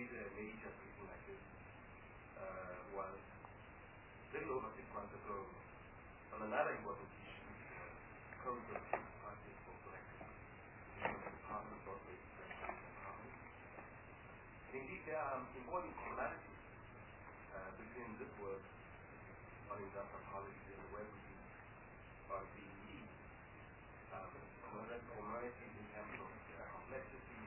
made a major briefing like this was a little over 6 months ago on another important issue, process parties for collective Department of Empowerment. Indeed, there are important commonalities between this work on industrial policy and the work we do on CEE. Commonalities in terms of complexity,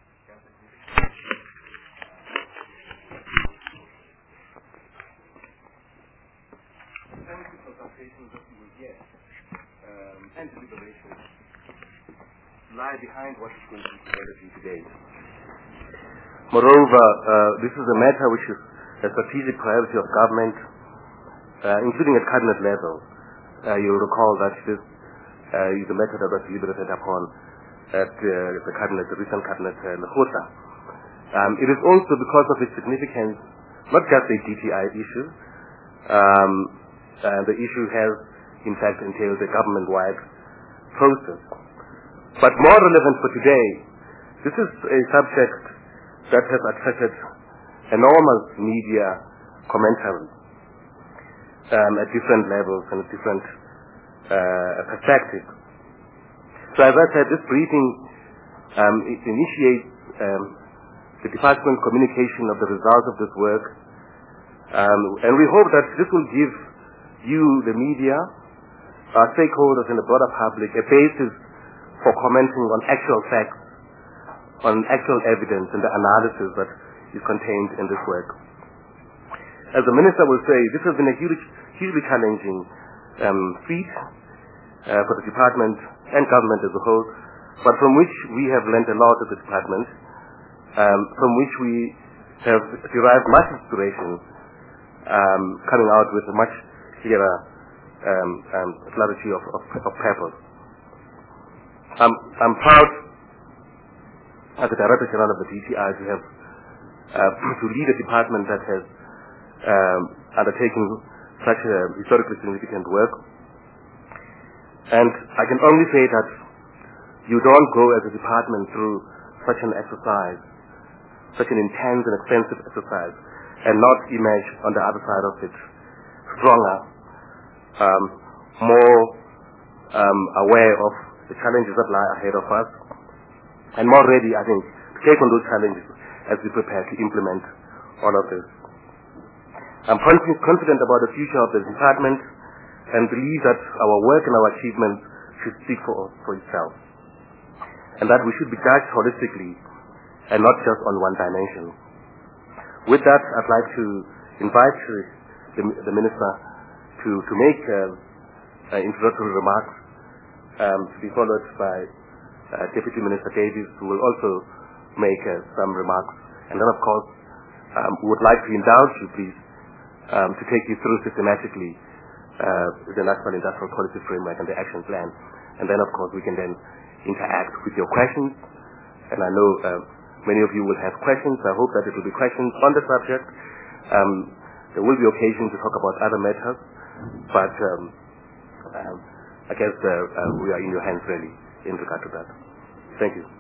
consultations that you will get and deliberations lie behind what is going to be presented today. Moreover, this is a matter which is a strategic priority of government, including at cabinet level. You'll recall that this is a matter that was deliberated upon at the cabinet, the recent cabinet, Lekgotla. It is also because of its significance, not just a DTI issue. The issue has, in fact, entailed a government-wide process. But more relevant for today, this is a subject that has attracted enormous media commentary at different levels and at different perspectives. So as I said, this briefing it initiates the department communication of the results of this work, and we hope that this will give you, the media, our stakeholders and the broader public, a basis for commenting on actual facts, on actual evidence and the analysis that is contained in this work. As the Minister will say, this has been a hugely challenging feat for the department and government as a whole, but from which we have learned a lot as a department, from which we have derived much inspiration, coming out with a much clearer clarity of purpose. I'm proud, as the Director General of the DTI, to have to lead a department that has undertaken such historically significant work. And I can only say that you don't go as a department through such an exercise, such an intense and expensive exercise, and not emerge on the other side of it stronger, more aware of the challenges that lie ahead of us, and more ready, I think, to take on those challenges as we prepare to implement all of this. I'm confident about the future of the department and believe that our work and our achievements should speak for itself, and that we should be judged holistically and not just on one dimension. With that, I'd like to invite the Minister to make introductory remarks, to be followed by Deputy Minister Davies, who will also make some remarks. And then, of course, we would like to indulge you, please, to take you through systematically the National Industrial Policy Framework and the Action Plan. And then, of course, we can then interact with your questions. And I know many of you will have questions. I hope that it will be questions on the subject. There will be occasion to talk about other matters, but I guess we are in your hands, really, in regard to that. Thank you.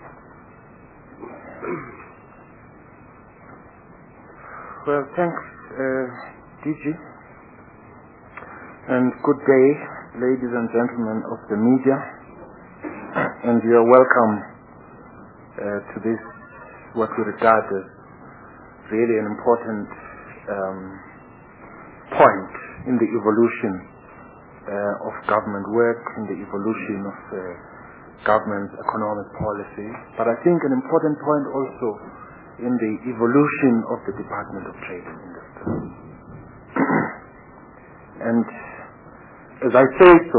Well, thanks, DG, and good day, ladies and gentlemen of the media, and you're welcome to this, what we regard as really an important point in the evolution of government work, in the evolution of government's economic policy, but I think an important point also in the evolution of the Department of Trade and Industry. And as I say so,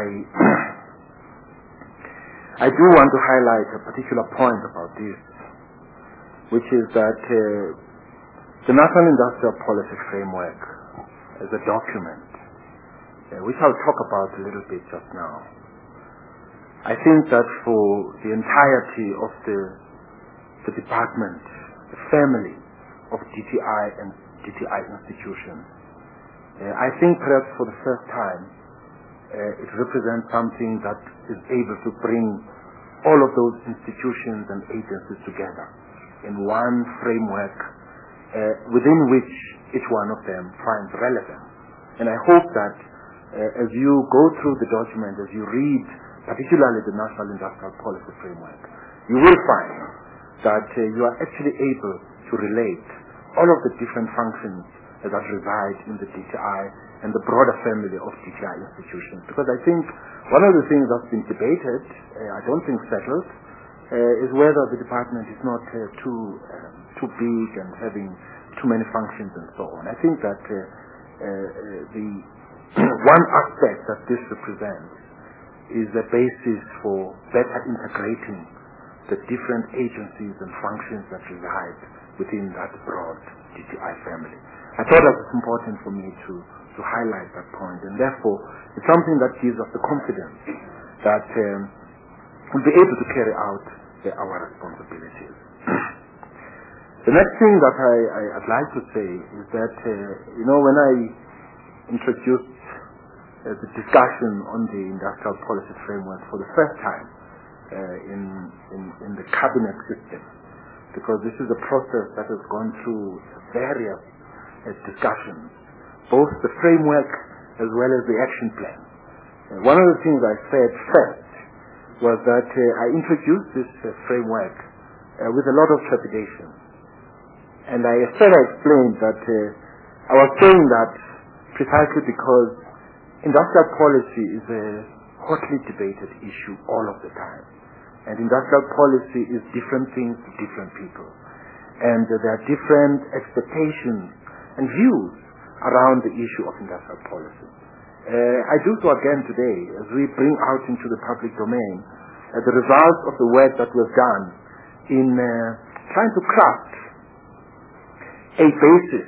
I do want to highlight a particular point about this, which is that the National Industrial Policy Framework as a document, which I'll talk about a little bit just now, I think that for the entirety of the department, the family of DTI and DTI institutions, I think perhaps for the first time it represents something that is able to bring all of those institutions and agencies together in one framework within which each one of them finds relevance. And I hope that as you go through the document, as you read particularly the National Industrial Policy Framework, you will find that you are actually able to relate all of the different functions that reside in the DTI and the broader family of DTI institutions. Because I think one of the things that's been debated, I don't think settled, is whether the department is not too big and having too many functions and so on. I think that the one aspect that this represents is the basis for better integrating the different agencies and functions that reside within that broad DTI family. I thought that was important for me to highlight that point, and therefore it's something that gives us the confidence that we'll be able to carry out our responsibilities. The next thing that I'd like to say is that, when I introduced the discussion on the industrial policy framework for the first time in the cabinet system, because this is a process that has gone through various discussions, both the framework as well as the action plan. One of the things I said first was that I introduced this framework with a lot of trepidation. And I explained that I was saying that precisely because industrial policy is a hotly debated issue all of the time. And industrial policy is different things to different people. And there are different expectations and views around the issue of industrial policy. I do so again today as we bring out into the public domain the results of the work that was done in trying to craft a basis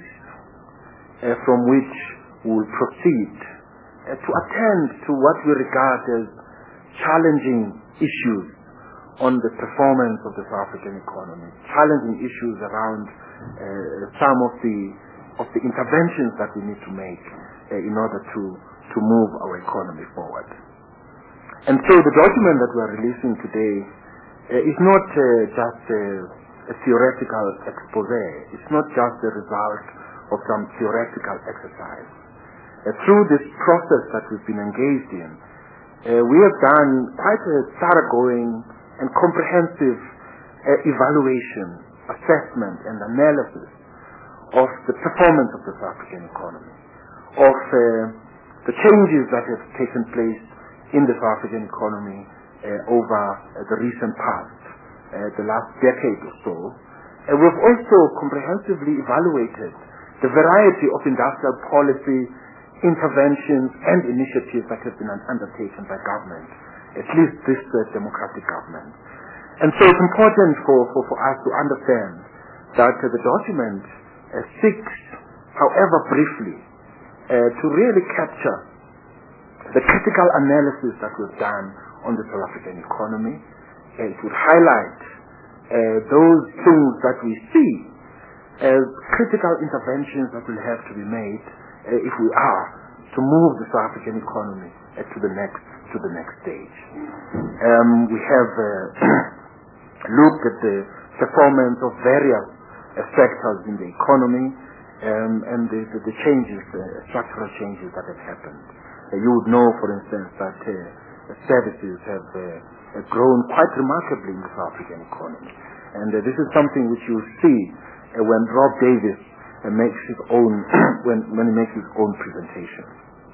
from which we will proceed to attend to what we regard as challenging issues on the performance of the South African economy, challenging issues around some of the interventions that we need to make in order to move our economy forward. And so the document that we are releasing today is not just a theoretical expose. It's not just the result of some theoretical exercise. Through this process that we've been engaged in, we have done quite a thoroughgoing and comprehensive evaluation, assessment, and analysis of the performance of the South African economy, of the changes that have taken place in the South African economy over the recent past, the last decade or so. We've also comprehensively evaluated the variety of industrial policy interventions and initiatives that have been undertaken by government, at least this democratic government. And so it's important for us to understand that the document seeks, however briefly, to really capture the critical analysis that we've done on the South African economy. It would highlight those things that we see as critical interventions that will have to be made if we are to move the South African economy to the next stage. We have looked at the performance of various sectors in the economy and the changes, structural changes that have happened. You would know, for instance, that services have grown quite remarkably in the South African economy. And this is something which you see when Rob Davis makes his own, when he makes his own presentation.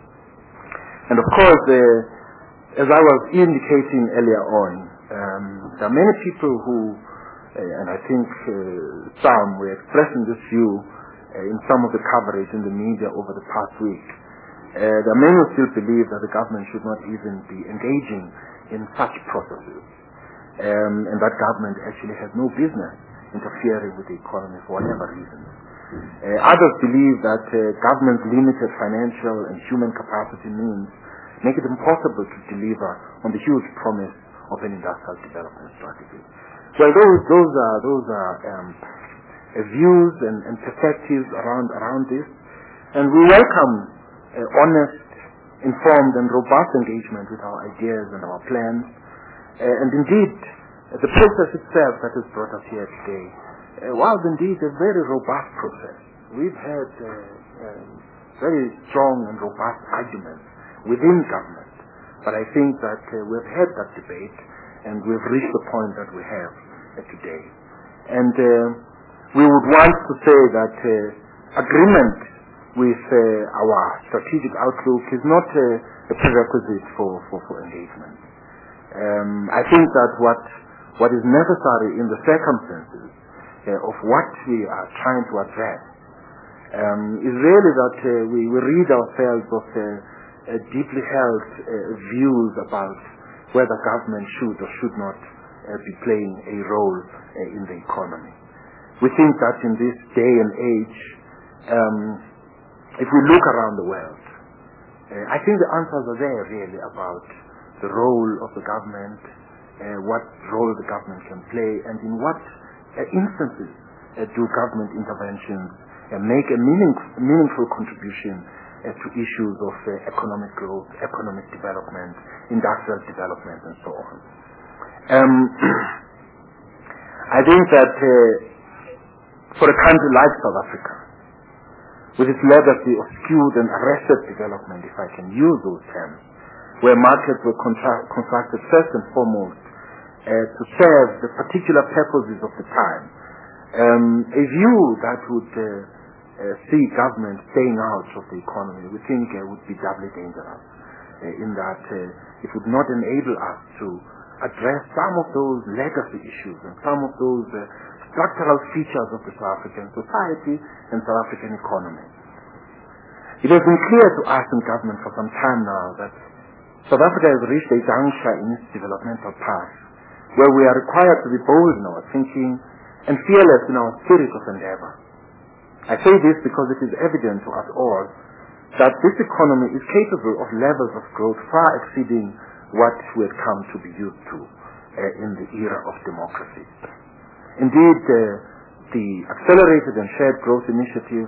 And of course, as I was indicating earlier on, there are many people who, and I think some were expressing this view in some of the coverage in the media over the past week. There are many who still believe that the government should not even be engaging in such processes, and that government actually has no business interfering with the economy for whatever reasons. Others believe that government's limited financial and human capacity means make it impossible to deliver on the huge promise of an industrial development strategy. Well, those are views and perspectives around this, and we welcome honest, informed, and robust engagement with our ideas and our plans. And indeed, the process itself that has brought us here today was indeed a very robust process. We've had very strong and robust arguments within government, but I think that we've had that debate and we've reached the point that we have today. And we would want to say that agreement with our strategic outlook is not a prerequisite for engagement. I think that what is necessary in the circumstances of what we are trying to address is really that we rid ourselves of deeply held views about whether government should or should not be playing a role in the economy. We think that in this day and age, if we look around the world, I think the answers are there really about the role of the government, what role the government can play, and in what instances do government interventions make a meaningful contribution to issues of economic growth, economic development, industrial development, and so on. I think that for a country like South Africa, with its legacy of skewed and arrested development, if I can use those terms, where markets were constructed first and foremost to serve the particular purposes of the time, a view that would see government staying out of the economy, we think would be doubly dangerous, in that it would not enable us to address some of those legacy issues and some of those structural features of the South African society and South African economy. It has been clear to us in government for some time now that South Africa has reached a juncture in its developmental path where we are required to be bold in our thinking and fearless in our spirit of endeavor. I say this because it is evident to us all that this economy is capable of levels of growth far exceeding what we had come to be used to in the era of democracy. Indeed, the Accelerated and Shared Growth Initiative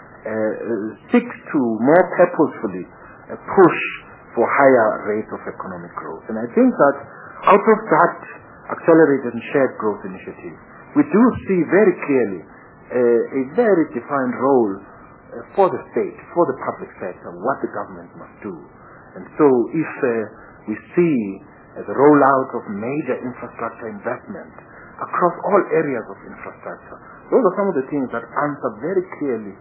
seeks to more purposefully push for higher rates of economic growth. And I think that out of that Accelerated and Shared Growth Initiative, we do see very clearly a very defined role for the state, for the public sector, what the government must do. And so if we see the rollout of major infrastructure investment across all areas of infrastructure, those are some of the things that answer very clearly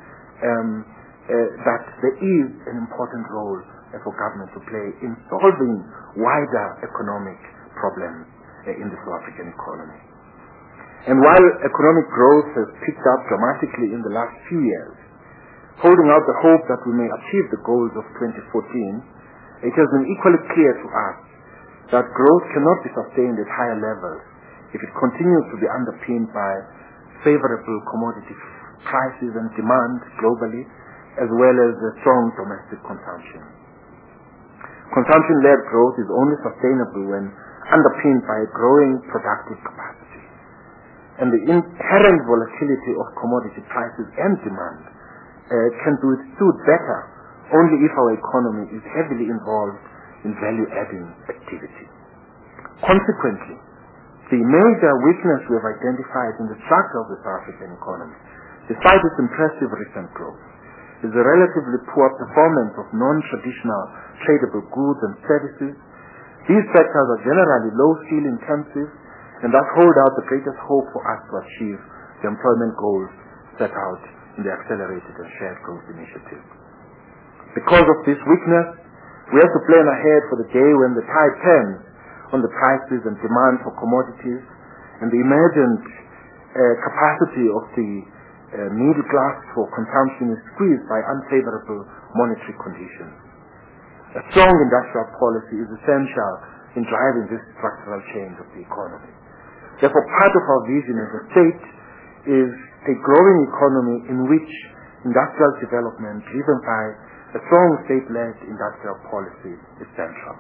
that there is an important role for government to play in solving wider economic problems in the South African economy. And while economic growth has picked up dramatically in the last few years, holding out the hope that we may achieve the goals of 2014, it has been equally clear to us that growth cannot be sustained at higher levels if it continues to be underpinned by favorable commodity prices and demand globally, as well as strong domestic consumption. Consumption-led growth is only sustainable when underpinned by a growing productive capacity. And the inherent volatility of commodity prices and demand can be withstood better only if our economy is heavily involved in value-adding activity. Consequently, the major weakness we have identified in the structure of the South African economy, despite its impressive recent growth, is the relatively poor performance of non-traditional tradable goods and services. These sectors are generally low-skill intensive and thus hold out the greatest hope for us to achieve the employment goals set out in the Accelerated and Shared Growth Initiative. Because of this weakness, we have to plan ahead for the day when the tide turns on the prices and demand for commodities, and the emergent capacity of the middle class for consumption is squeezed by unfavorable monetary conditions. A strong industrial policy is essential in driving this structural change of the economy. Therefore, part of our vision as a state is a growing economy in which industrial development driven by a strong state-led industrial policy is central.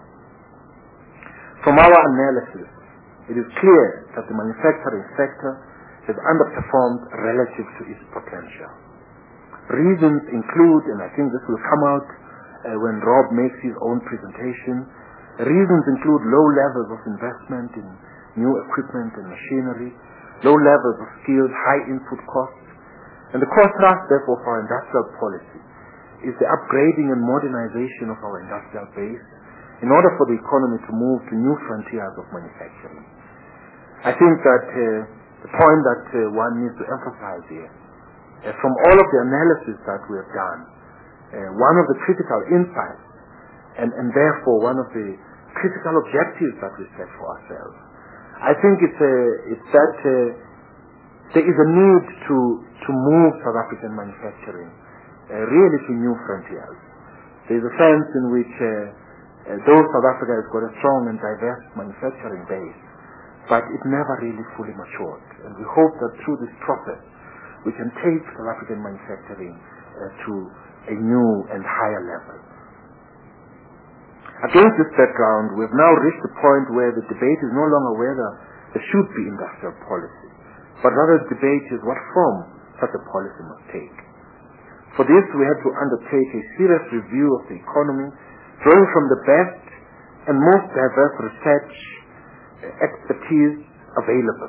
From our analysis, it is clear that the manufacturing sector has underperformed relative to its potential. Reasons include, and I think this will come out when Rob makes his own presentation, reasons include low levels of investment in new equipment and machinery, low levels of skills, high input costs. And the core thrust, therefore, for our industrial policy is the upgrading and modernization of our industrial base in order for the economy to move to new frontiers of manufacturing. I think that the point that one needs to emphasize here, from all of the analysis that we have done, one of the critical insights and therefore one of the critical objectives that we set for ourselves, I think it's that there is a need to move South African manufacturing really to new frontiers. There is a sense in which though South Africa has got a strong and diverse manufacturing base, but it never really fully matured. And we hope that through this process we can take South African manufacturing to a new and higher level. Against this background, we have now reached the point where the debate is no longer whether there should be industrial policy, but rather the debate is what form such a policy must take. For this, we had to undertake a serious review of the economy, drawing from the best and most diverse research expertise available.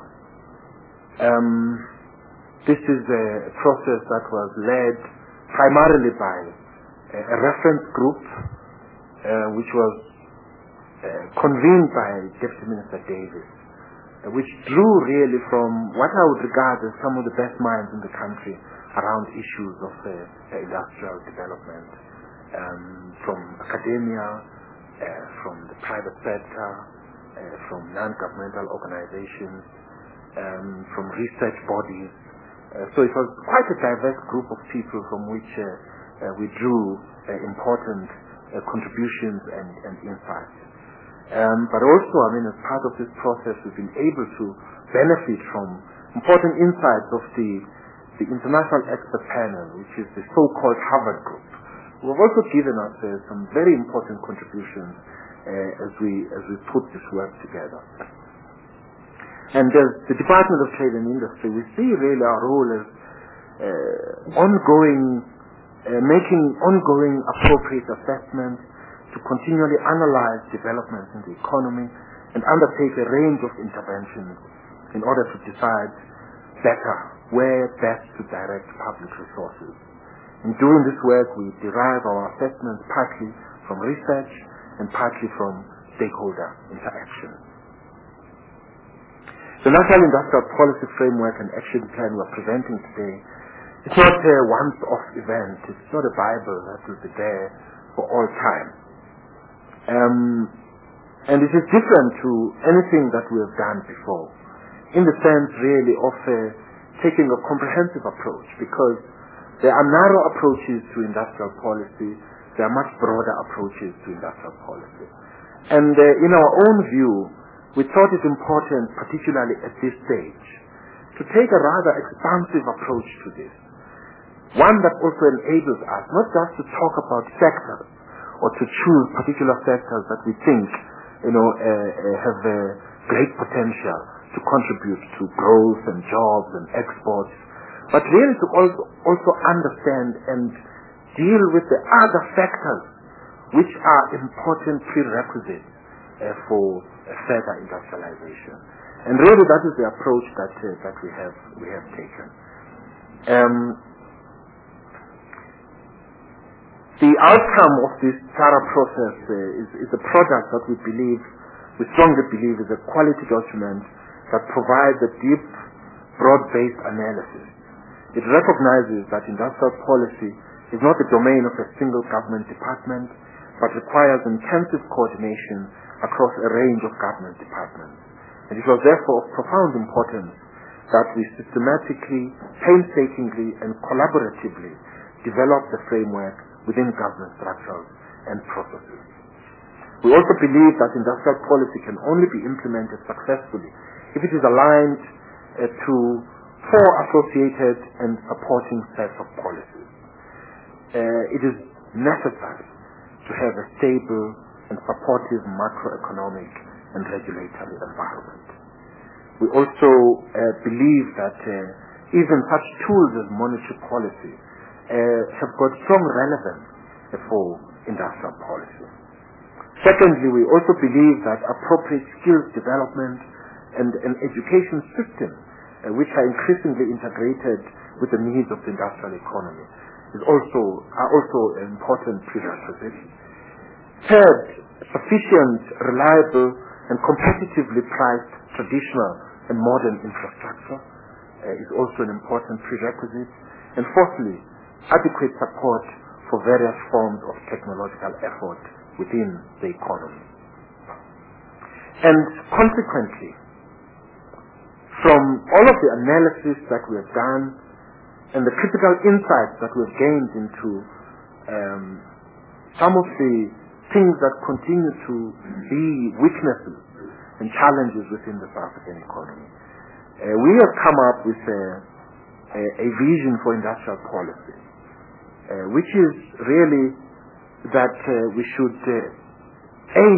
This is a process that was led primarily by a reference group which was convened by Deputy Minister Davis, which drew really from what I would regard as some of the best minds in the country around issues of industrial development, from academia, from the private sector, from non-governmental organizations, from research bodies. So it was quite a diverse group of people from which we drew important contributions and insights. But also, as part of this process, we've been able to benefit from important insights of the international expert panel, which is the so-called Harvard Group, who have also given us some very important contributions as we put this work together. And as the Department of Trade and Industry, we see really our role as making ongoing appropriate assessments to continually analyze developments in the economy and undertake a range of interventions in order to decide better where best to direct public resources. In doing this work, we derive our assessments partly from research and partly from stakeholder interaction. The National Industrial Policy Framework and Action Plan we are presenting today is not a once-off event. It's not a Bible that will be there for all time. And it is different to anything that we have done before, in the sense really of taking a comprehensive approach, because there are narrow approaches to industrial policy, there are much broader approaches to industrial policy. And in our own view, we thought it important, particularly at this stage, to take a rather expansive approach to this. One that also enables us not just to talk about sectors or to choose particular sectors that we think have great potential to contribute to growth and jobs and exports, but really to also understand and deal with the other factors which are important prerequisites for further industrialization. And really that is the approach that we have taken. The outcome of this thorough process is a product that we strongly believe is a quality document that provides a deep, broad-based analysis. It recognizes that industrial policy is not the domain of a single government department, but requires intensive coordination across a range of government departments. And it was therefore of profound importance that we systematically, painstakingly, and collaboratively develop the framework within government structures and processes. We also believe that industrial policy can only be implemented successfully if it is aligned to four associated and supporting sets of policies. It is necessary to have a stable and supportive macroeconomic and regulatory environment. We also believe that even such tools as monetary policy have got strong relevance for industrial policy. Secondly, we also believe that appropriate skills development and an education system which are increasingly integrated with the needs of the industrial economy, are also an important prerequisite. Third, sufficient, reliable, and competitively priced traditional and modern infrastructure is also an important prerequisite. And fourthly, adequate support for various forms of technological effort within the economy. And consequently, from all of the analysis that we have done and the critical insights that we have gained into some of the things that continue to be weaknesses and challenges within the South African economy, we have come up with a vision for industrial policy, which is really that we should aim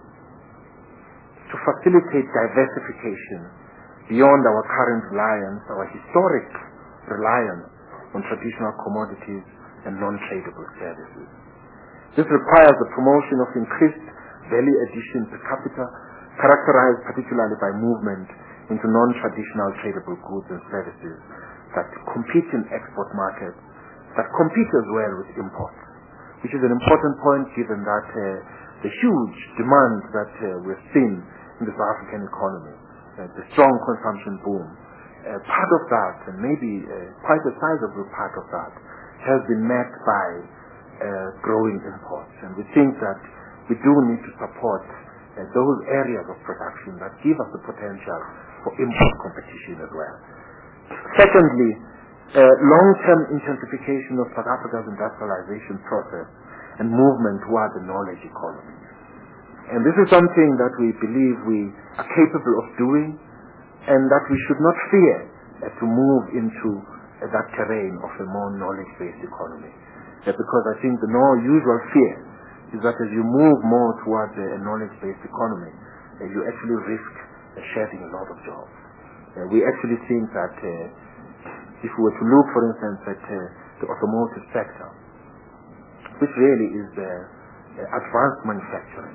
to facilitate diversification beyond our current reliance, our historic reliance on traditional commodities and non-tradable services. This requires the promotion of increased value addition per capita, characterized particularly by movement into non-traditional tradable goods and services that compete in export markets, that compete as well with imports, which is an important point given that the huge demand that we've seen in the South African economy, the strong consumption boom, part of that, and maybe quite a sizable part of that, has been met by growing imports. And we think that we do need to support those areas of production that give us the potential for import competition as well. Secondly, long-term intensification of South Africa's industrialization process and movement toward the knowledge economy. And this is something that we believe we are capable of doing, and that we should not fear to move into that terrain of a more knowledge-based economy. Because I think the more usual fear is that as you move more towards a knowledge-based economy, you actually risk shedding a lot of jobs. We actually think that if we were to look, for instance, at the automotive sector, which really is advanced manufacturing,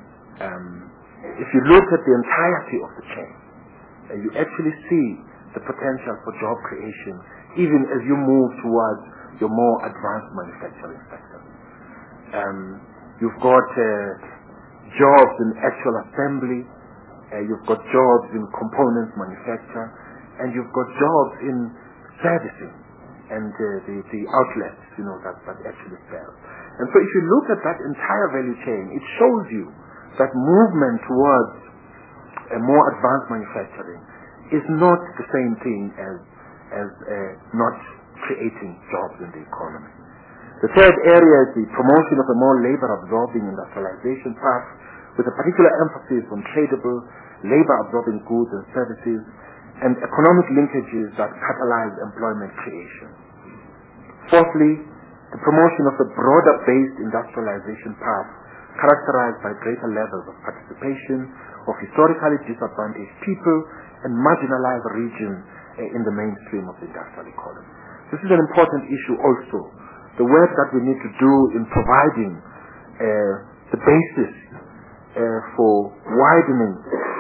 if you look at the entirety of the chain, you actually see the potential for job creation even as you move towards your more advanced manufacturing sector. You've got jobs in actual assembly, you've got jobs in components manufacture, and you've got jobs in servicing and the outlets, that actually sell. And so if you look at that entire value chain, it shows you that movement towards a more advanced manufacturing is not the same thing as not creating jobs in the economy. The third area is the promotion of a more labor-absorbing industrialization path with a particular emphasis on tradable, labor-absorbing goods and services and economic linkages that catalyze employment creation. Fourthly, the promotion of a broader-based industrialization path characterized by greater levels of participation of historically disadvantaged people and marginalized regions in the mainstream of the industrial economy. This is an important issue also. The work that we need to do in providing the basis for widening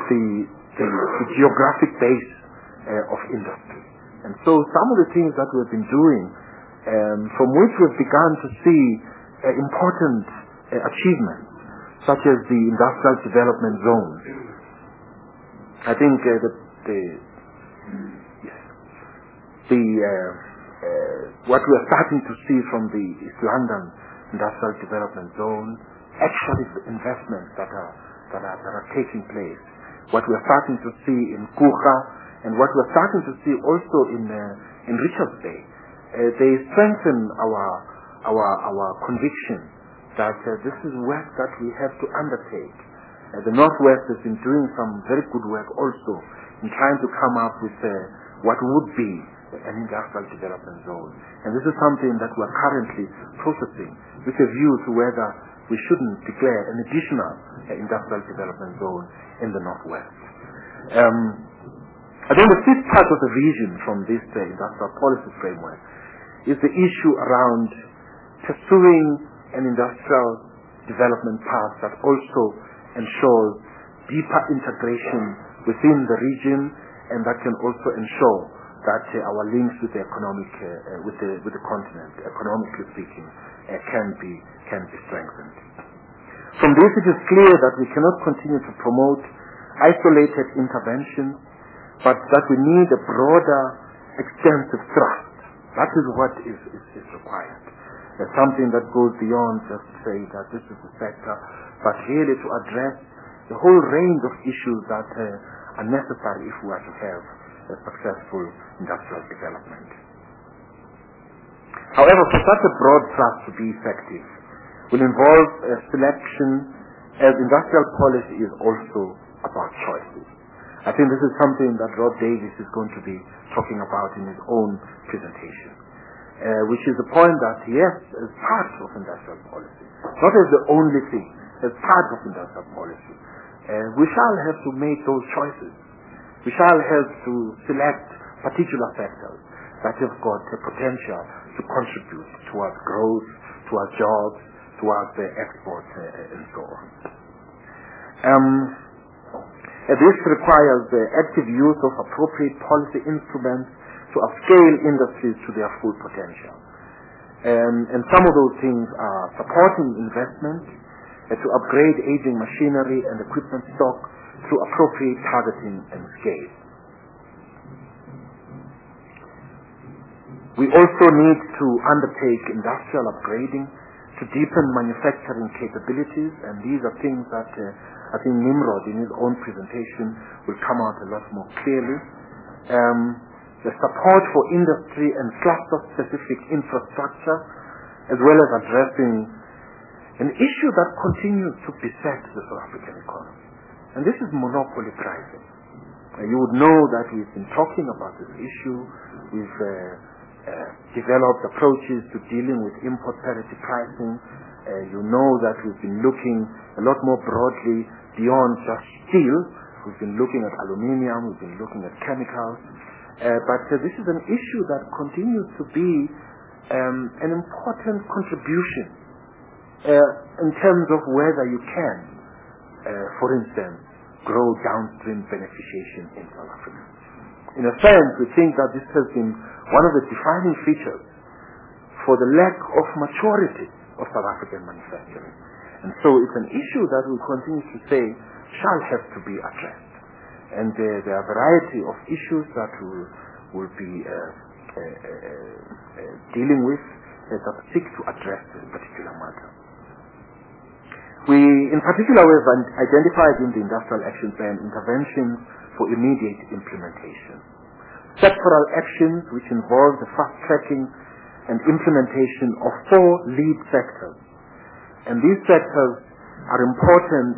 the geographic base of industry. And so some of the things that we've been doing, from which we've begun to see important achievements, such as the industrial development zones. I think what we are starting to see from the East London Industrial Development Zone actually is the investments that are taking place. What we are starting to see in Kucha and what we are starting to see also in Richards Bay, they strengthen our conviction that this is work that we have to undertake. The Northwest has been doing some very good work also in trying to come up with what would be an industrial development zone. And this is something that we are currently processing with a view to whether we shouldn't declare an additional industrial development zone in the Northwest. I think the fifth part of the vision from this industrial policy framework is the issue around pursuing an industrial development path that also ensures deeper integration within the region and that can also ensure that our links with the economic, with the continent, economically speaking, can be strengthened. From this, it is clear that we cannot continue to promote isolated interventions, but that we need a broader, extensive thrust. That is what is required. Something that goes beyond just to say that this is the sector, but really to address the whole range of issues that are necessary if we are to have a successful industrial development. However, for such a broad thrust to be effective, will involve selection, as industrial policy is also about choices. I think this is something that Rob Davies is going to be talking about in his own presentation, which is the point that, yes, as part of industrial policy, not as the only thing, as part of industrial policy, we shall have to make those choices. We shall have to select particular sectors that have got the potential to contribute towards growth, towards jobs, towards export, and so on. This requires the active use of appropriate policy instruments to upscale industries to their full potential. And some of those things are supporting investment, to upgrade aging machinery and equipment stock through appropriate targeting and scale. We also need to undertake industrial upgrading to deepen manufacturing capabilities, and these are things that I think Nimrod in his own presentation will come out a lot more clearly. The support for industry and cluster-specific infrastructure, as well as addressing an issue that continues to beset the South African economy, and this is monopoly pricing. You would know that we've been talking about this issue. We've developed approaches to dealing with import parity pricing. You know that we've been looking a lot more broadly beyond just steel. We've been looking at aluminium, we've been looking at chemicals. But this is an issue that continues to be an important contribution in terms of whether you can, for instance, grow downstream beneficiation in South Africa. In a sense, we think that this has been one of the defining features for the lack of maturity of South African manufacturing. And so it's an issue that we continue to say shall have to be addressed. And there are a variety of issues that will be dealing with that seek to address this particular matter. We, in particular, we have identified in the Industrial Action Plan interventions for immediate implementation. Sectoral actions which involve the fast-tracking and implementation of 4 lead sectors. And these sectors are important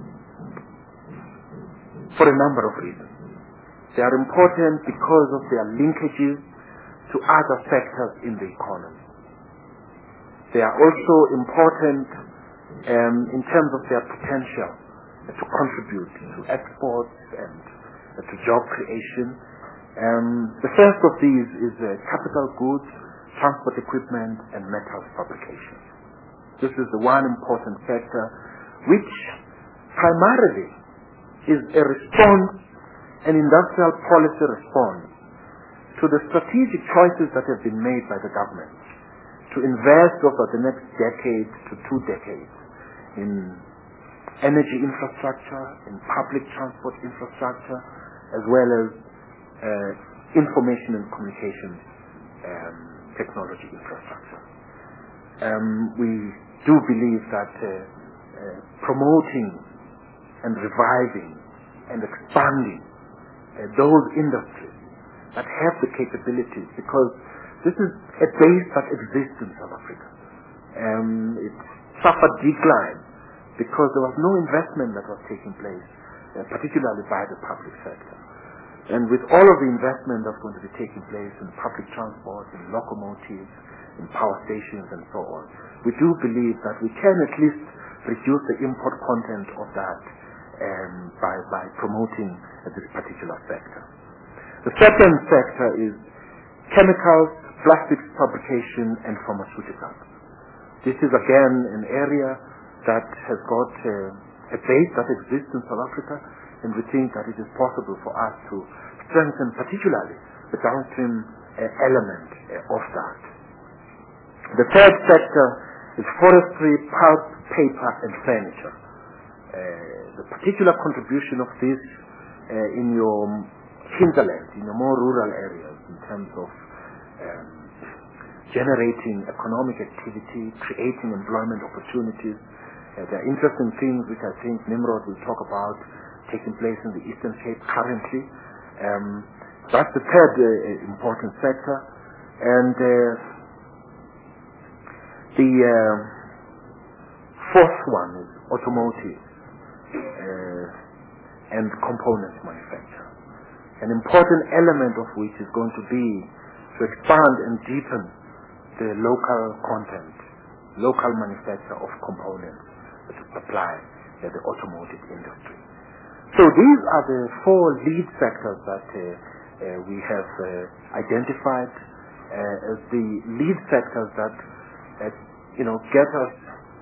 for a number of reasons. They are important because of their linkages to other sectors in the economy. They are also important in terms of their potential to contribute to exports and to job creation. The first of these is capital goods, transport equipment, and metals fabrication. This is the one important sector which primarily is a response, an industrial policy response to the strategic choices that have been made by the government to invest over the next decade to 2 decades in energy infrastructure, in public transport infrastructure, as well as information and communications technology infrastructure. We do believe that promoting and reviving and expanding those industries that have the capabilities, because this is a base that exists in South Africa. It suffered decline because there was no investment that was taking place, particularly by the public sector. And with all of the investment that's going to be taking place in public transport, in locomotives, in power stations and so on, we do believe that we can at least reduce the import content of that by promoting this particular sector. The second sector is chemicals, plastics fabrication, and pharmaceuticals. This is again an area that has got a base that exists in South Africa, and we think that it is possible for us to strengthen particularly the downstream element of that. The third sector is forestry, pulp, paper, and furniture. The particular contribution of this in your hinterland, in your more rural areas, in terms of generating economic activity, creating employment opportunities. There are interesting things which I think Nimrod will talk about taking place in the Eastern Cape currently. That's the third important sector. And the fourth one is automotive and components manufacture. An important element of which is going to be to expand and deepen the local content, local manufacture of components to supply the automotive industry. So these are the four lead sectors that we have identified as the lead sectors that get us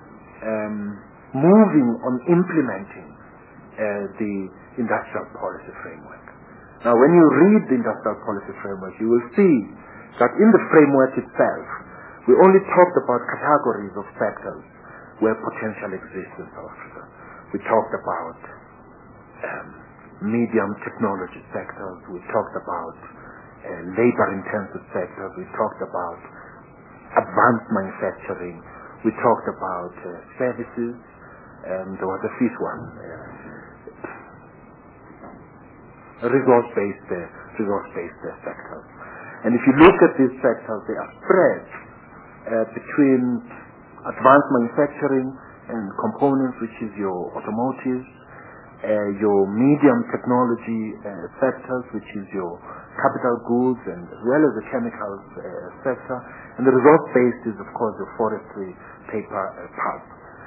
moving on implementing the industrial policy framework. Now, when you read the industrial policy framework, you will see that in the framework itself, we only talked about categories of sectors where potential exists in South Africa. We talked about medium technology sectors. We talked about labor-intensive sectors. We talked about advanced manufacturing. We talked about services. There was a fifth one, resource-based sectors. And if you look at these sectors, they are spread between advanced manufacturing and components, which is your automotives, your medium technology sectors, which is your capital goods, and as well as the chemicals sector. And the resource-based is, of course, your forestry, paper, pulp.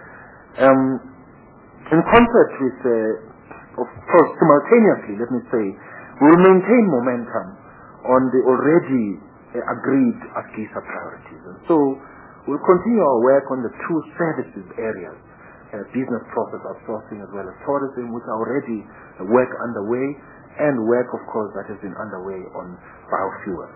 In concert with, of course, simultaneously, let me say, we will maintain momentum on the already agreed ASGISA priorities. And so we'll continue our work on the two services areas, business process outsourcing as well as tourism, which are already work underway, and work, of course, that has been underway on biofuels.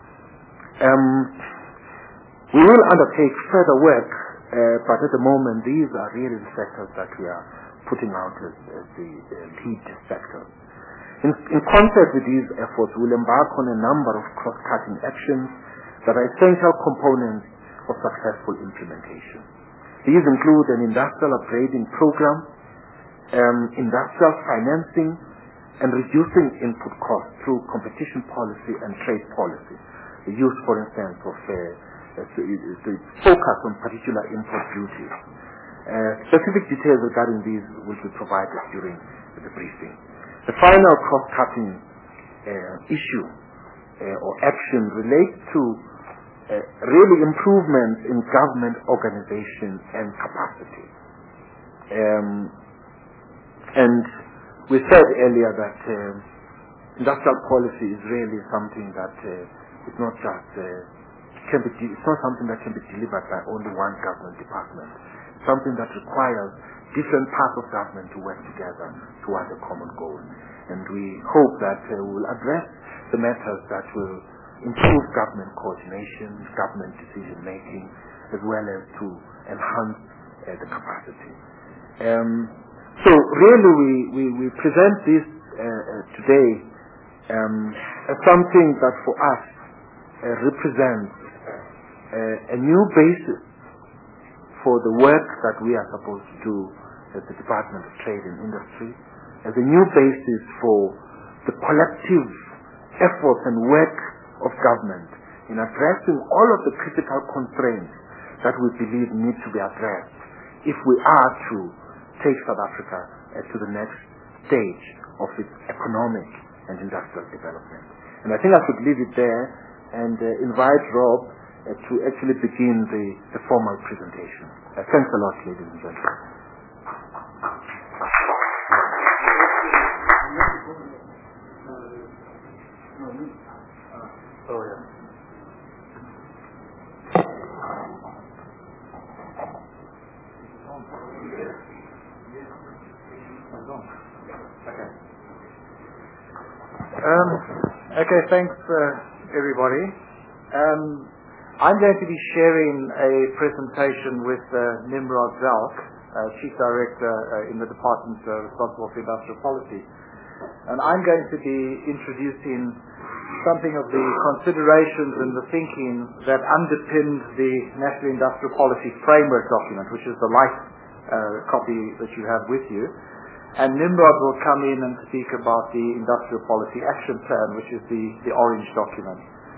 We will undertake further work, but at the moment, these are really the sectors that we are putting out as the lead sectors. In concert with these efforts, we'll embark on a number of cross-cutting actions that are essential components of successful implementation. These include an industrial upgrading program, industrial financing, and reducing input costs through competition policy and trade policy. The use, for instance, of the focus on particular import duties. Specific details regarding these will be provided during the briefing. The final cross-cutting issue or action relates to really improvements in government organization and capacity. And we said earlier that industrial policy is really something that is not just it's not something that can be delivered by only one government department. It's something that requires different parts of government to work together towards a common goal. And we hope that we will address the matters that will improve government coordination, government decision making, as well as to enhance the capacity. So really we present this today as something that for us represents a new basis for the work that we are supposed to do as the Department of Trade and Industry, as a new basis for the collective efforts and work of government in addressing all of the critical constraints that we believe need to be addressed if we are to take South Africa to the next stage of its economic and industrial development. And I think I should leave it there and invite Rob to actually begin the formal presentation. Thanks a lot, ladies and gentlemen. Oh, yeah. Okay. Okay, thanks everybody. I'm going to be sharing a presentation with Nimrod Zalk, Chief Director in the Department responsible for Industrial Policy. And I'm going to be introducing something of the considerations and the thinking that underpins the National Industrial Policy Framework document, which is the light copy that you have with you. And Nimrod will come in and speak about the Industrial Policy Action Plan, which is the orange document.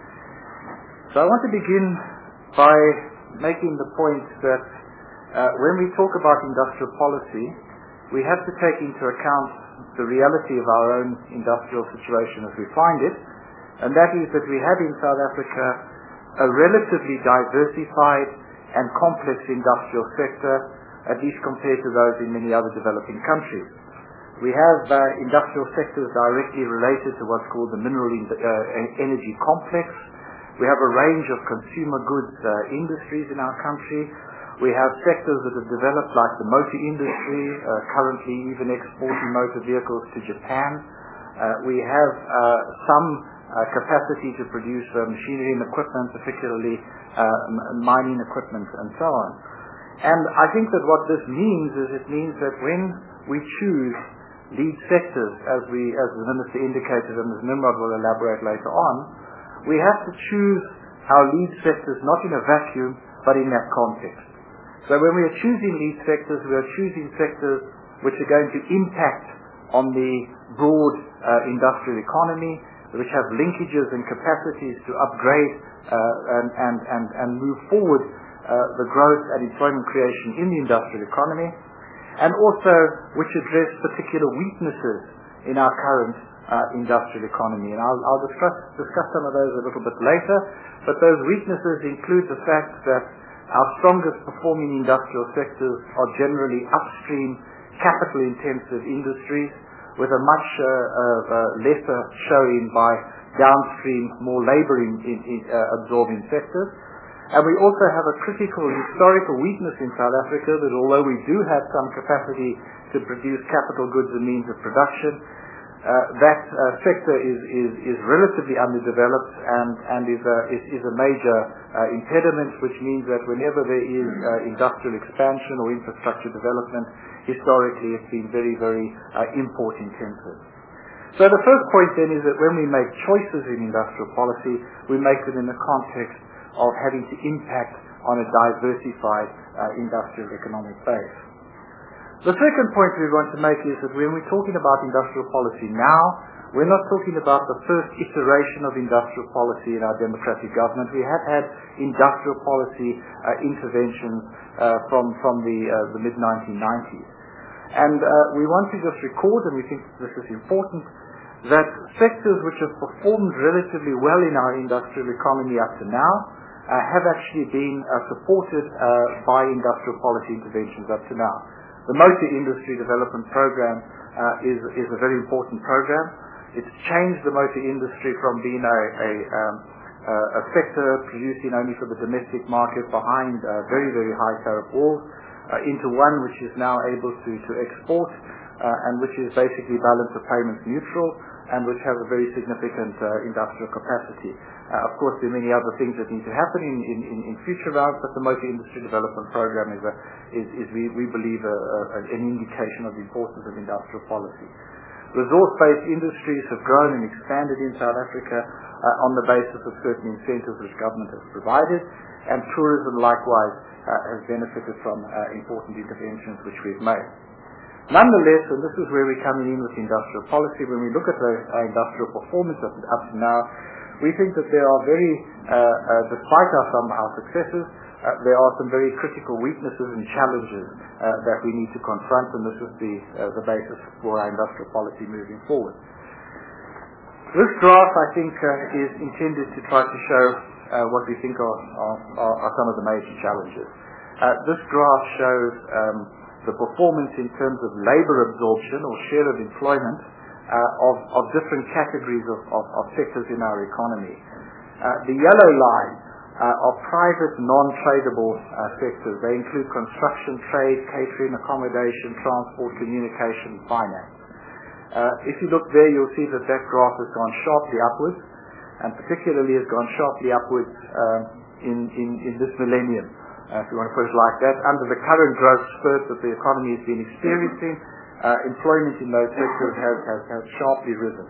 So I want to begin by making the point that when we talk about industrial policy, we have to take into account the reality of our own industrial situation as we find it, and that is that we have in South Africa a relatively diversified and complex industrial sector, at least compared to those in many other developing countries. We have industrial sectors directly related to what's called the mineral energy complex. We have a range of consumer goods industries in our country. We have sectors that have developed like the motor industry, currently even exporting motor vehicles to Japan. We have some capacity to produce machinery and equipment, particularly mining equipment and so on. And I think that what this means is it means that when we choose lead sectors, as the Minister indicated and as Nimrod will elaborate later on, we have to choose our lead sectors not in a vacuum, but in that context. So when we are choosing lead sectors, we are choosing sectors which are going to impact on the broad industrial economy, which have linkages and capacities to upgrade and move forward the growth and employment creation in the industrial economy, and also which address particular weaknesses in our current industrial economy. And I'll discuss some of those a little bit later, but those weaknesses include the fact that our strongest performing industrial sectors are generally upstream, capital-intensive industries with a much lesser showing by downstream, more labor-absorbing sectors. And we also have a critical historical weakness in South Africa that although we do have some capacity to produce capital goods and means of production, that sector is relatively underdeveloped and is a major impediment, which means that whenever there is industrial expansion or infrastructure development, historically it's been very, very import intensive. So the first point then is that when we make choices in industrial policy, we make them in the context of having to impact on a diversified industrial economic base. The second point we want to make is that when we're talking about industrial policy now, we're not talking about the first iteration of industrial policy in our democratic government. We have had industrial policy interventions from the mid-1990s. And we want to just record, and we think this is important, that sectors which have performed relatively well in our industrial economy up to now have actually been supported by industrial policy interventions up to now. The Motor Industry Development Program is a very important program. It's changed the motor industry from being a sector producing only for the domestic market behind very, very high tariff walls into one which is now able to export and which is basically balance of payments neutral and which has a very significant industrial capacity. Of course, there are many other things that need to happen in future rounds, but the Motor Industry Development Program is we believe, an indication of the importance of industrial policy. Resource-based industries have grown and expanded in South Africa on the basis of certain incentives which government has provided, and tourism likewise has benefited from important interventions which we've made. Nonetheless, and this is where we're coming in with industrial policy, when we look at our industrial performance up to now, we think that there are despite some of our successes, there are some very critical weaknesses and challenges that we need to confront, and this is the basis for our industrial policy moving forward. This graph, I think, is intended to try to show what we think are some of the major challenges. This graph shows the performance in terms of labor absorption or share of employment of different categories of sectors in our economy. The yellow line are private non-tradable sectors. They include construction, trade, catering, accommodation, transport, communication, finance. If you look there, you'll see that graph has gone sharply upwards, and particularly has gone sharply upwards in this millennium, if you want to put it like that. Under the current growth spurt that the economy has been experiencing, employment in those sectors has sharply risen.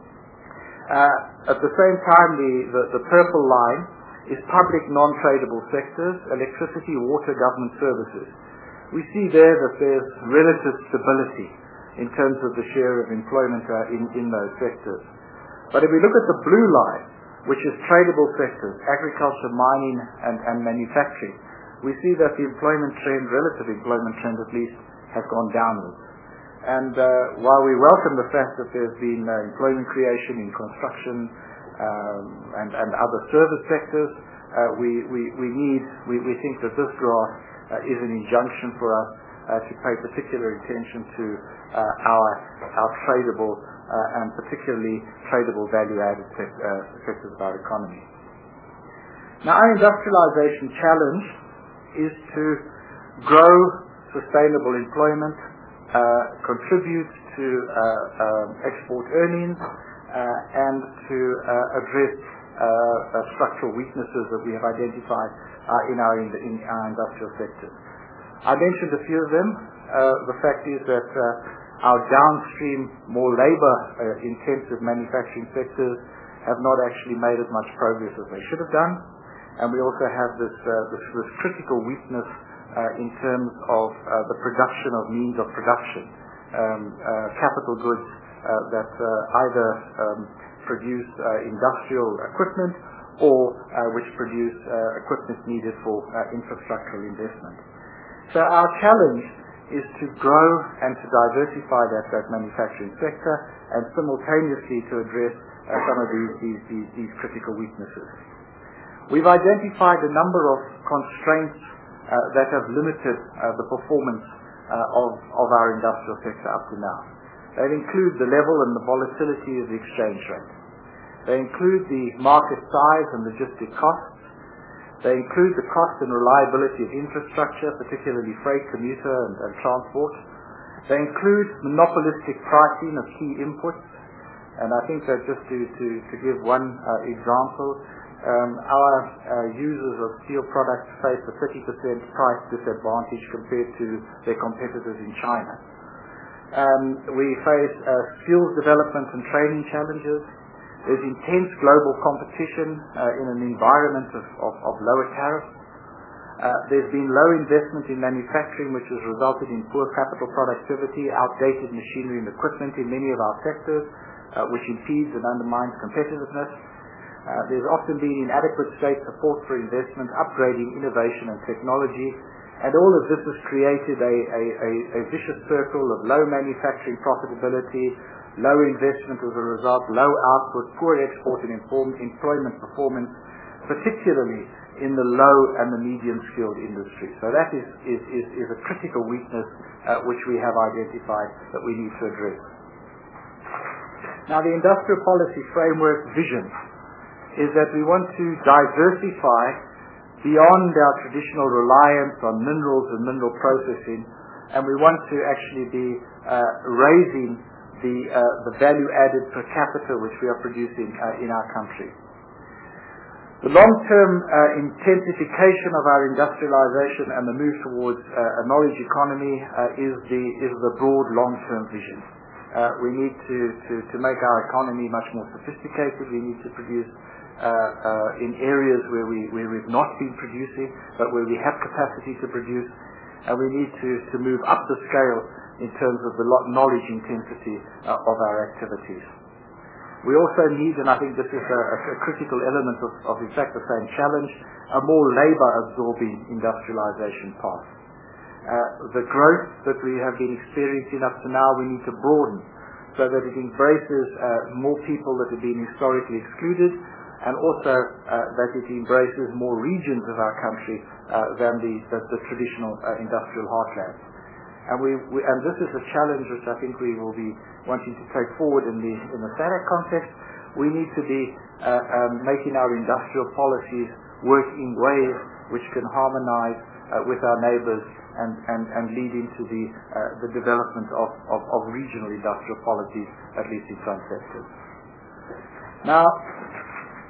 At the same time, the purple line is public non-tradable sectors, electricity, water, government services. We see there that there's relative stability in terms of the share of employment in those sectors. But if we look at the blue line, which is tradable sectors, agriculture, mining, and manufacturing, we see that the employment trend, relative employment trend at least, has gone downwards. And while we welcome the fact that there's been employment creation in construction and other service sectors, we think that this graph is an injunction for us to pay particular attention to our tradable and particularly tradable value-added sectors of our economy. Now, our industrialization challenge is to grow sustainable employment, contribute to export earnings, and to address structural weaknesses that we have identified in our industrial sectors. I mentioned a few of them. The fact is that our downstream, more labor-intensive manufacturing sectors have not actually made as much progress as they should have done, and we also have this critical weakness in terms of the production of means of production, capital goods that either produce industrial equipment or which produce equipment needed for infrastructural investment. So our challenge is to grow and to diversify that manufacturing sector and simultaneously to address some of these critical weaknesses. We've identified a number of constraints that have limited the performance of our industrial sector up to now. They include the level and the volatility of the exchange rate. They include the market size and logistic costs. They include the cost and reliability of infrastructure, particularly freight, commuter, and transport. They include monopolistic pricing of key inputs. And I think that just to give one example, our users of steel products face a 30% price disadvantage compared to their competitors in China. We face skills development and training challenges. There's intense global competition in an environment of lower tariffs. There's been low investment in manufacturing, which has resulted in poor capital productivity, outdated machinery and equipment in many of our sectors, which impedes and undermines competitiveness. There's often been inadequate state support for investment, upgrading, innovation and technology, and all of this has created a vicious circle of low manufacturing profitability, low investment as a result, low output, poor export and employment performance, particularly in the low and the medium-skilled industry. So that is a critical weakness which we have identified that we need to address. Now, the industrial policy framework vision is that we want to diversify beyond our traditional reliance on minerals and mineral processing, and we want to actually be raising the value added per capita which we are producing in our country. The long-term intensification of our industrialization and the move towards a knowledge economy is the broad long-term vision. We need to make our economy much more sophisticated. We need to produce in areas where we've not been producing, but where we have capacity to produce, and we need to move up the scale in terms of the knowledge intensity of our activities. We also need, and I think this is a critical element of in fact the same challenge, a more labor-absorbing industrialization path. The growth that we have been experiencing up to now, we need to broaden so that it embraces more people that have been historically excluded, and also that it embraces more regions of our country than the traditional industrial heartlands. And this is a challenge which I think we will be wanting to take forward in the SADC context. We need to be making our industrial policies work in ways which can harmonize with our neighbors and lead into the development of regional industrial policies, at least in some sectors. Now,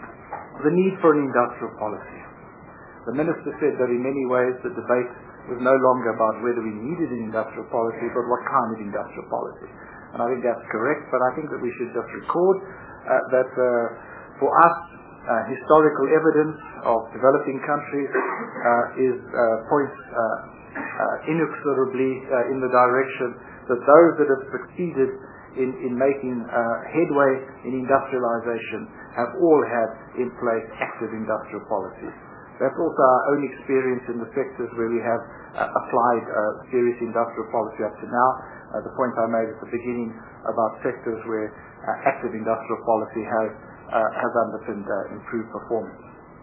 the need for an industrial policy. The Minister said that in many ways the debate was no longer about whether we needed an industrial policy, but what kind of industrial policy. And I think that's correct, but I think that we should just record that for us, historical evidence of developing countries points inexorably in the direction that those that have succeeded in making headway in industrialization have all had in place active industrial policies. That's also our own experience in the sectors where we have applied serious industrial policy up to now. The point I made at the beginning about sectors where active industrial policy has underpinned improved performance.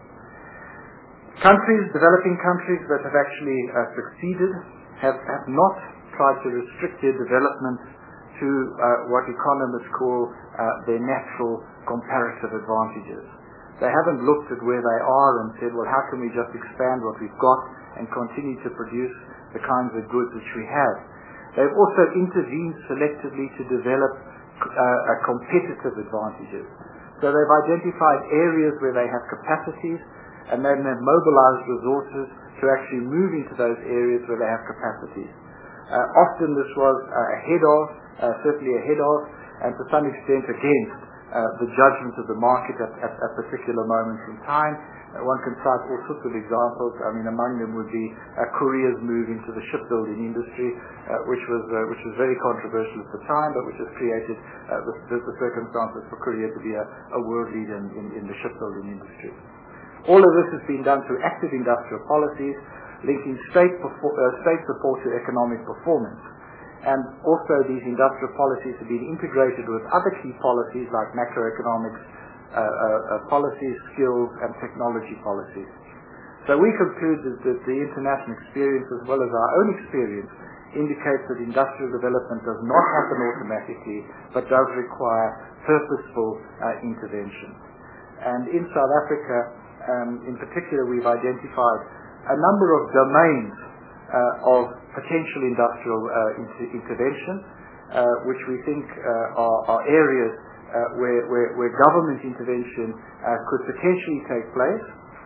Developing countries that have actually succeeded have not tried to restrict their development to what economists call their natural comparative advantages. They haven't looked at where they are and said, well, how can we just expand what we've got and continue to produce the kinds of goods which we have? They've also intervened selectively to develop competitive advantages. So they've identified areas where they have capacities and then they've mobilized resources to actually move into those areas where they have capacities. Often this was certainly ahead of, and to some extent against the judgment of the market at particular moments in time. One can cite all sorts of examples. I mean, among them would be Korea's move into the shipbuilding industry, which was very controversial at the time, but which has created the circumstances for Korea to be a world leader in the shipbuilding industry. All of this has been done through active industrial policies, linking state support to economic performance. And also these industrial policies have been integrated with other key policies like macroeconomics, policies, skills, and technology policies. So we conclude that the international experience as well as our own experience indicates that industrial development does not happen automatically, but does require purposeful intervention. And in South Africa, in particular, we've identified a number of domains of potential industrial intervention, which we think are areas where government intervention could potentially take place,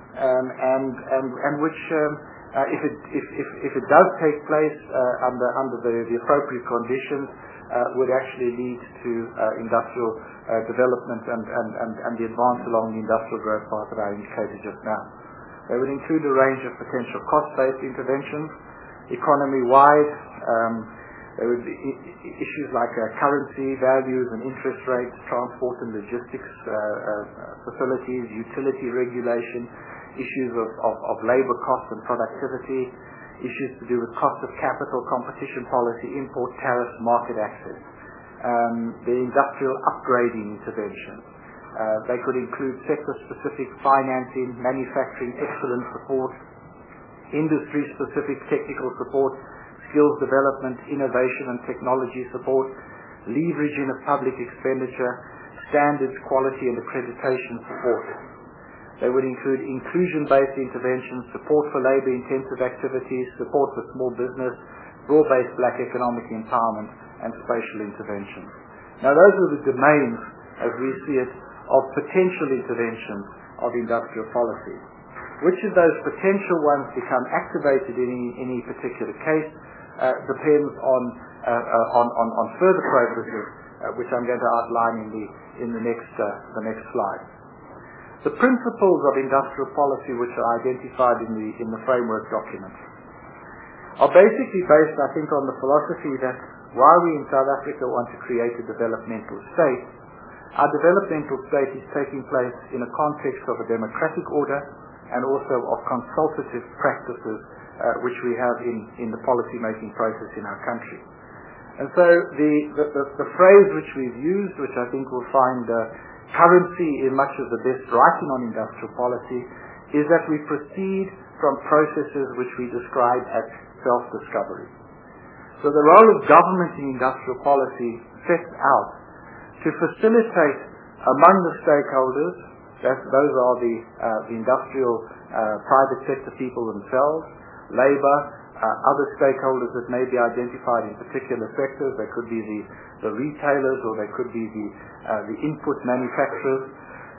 and which, if it does take place under the appropriate conditions, would actually lead to industrial development and the advance along the industrial growth path that I indicated just now. They would include a range of potential cost-based interventions, economy-wide. There would be issues like currency values and interest rates, transport and logistics facilities, utility regulation, issues of labor cost and productivity, issues to do with cost of capital, competition policy, import tariffs, market access, the industrial upgrading intervention. They could include sector-specific financing, manufacturing excellence support, industry-specific technical support, skills development, innovation and technology support, leveraging of public expenditure, standards, quality and accreditation support. They would include inclusion-based interventions, support for labor-intensive activities, support for small business, broad-based black economic empowerment, and spatial intervention. Now those are the domains, as we see it, of potential interventions of industrial policy. Which of those potential ones become activated in any particular case depends on further processes, which I'm going to outline in the next slide. The principles of industrial policy, which are identified in the framework document, are basically based, I think, on the philosophy that while we in South Africa want to create a developmental state, our developmental state is taking place in a context of a democratic order and also of consultative practices which we have in the policy-making process in our country. And so the phrase which we've used, which I think will find currency in much of the best writing on industrial policy, is that we proceed from processes which we describe as self-discovery. So the role of government in industrial policy sets out to facilitate among the stakeholders, those are the industrial private sector people themselves, labor, other stakeholders that may be identified in particular sectors. They could be the retailers, or they could be the input manufacturers,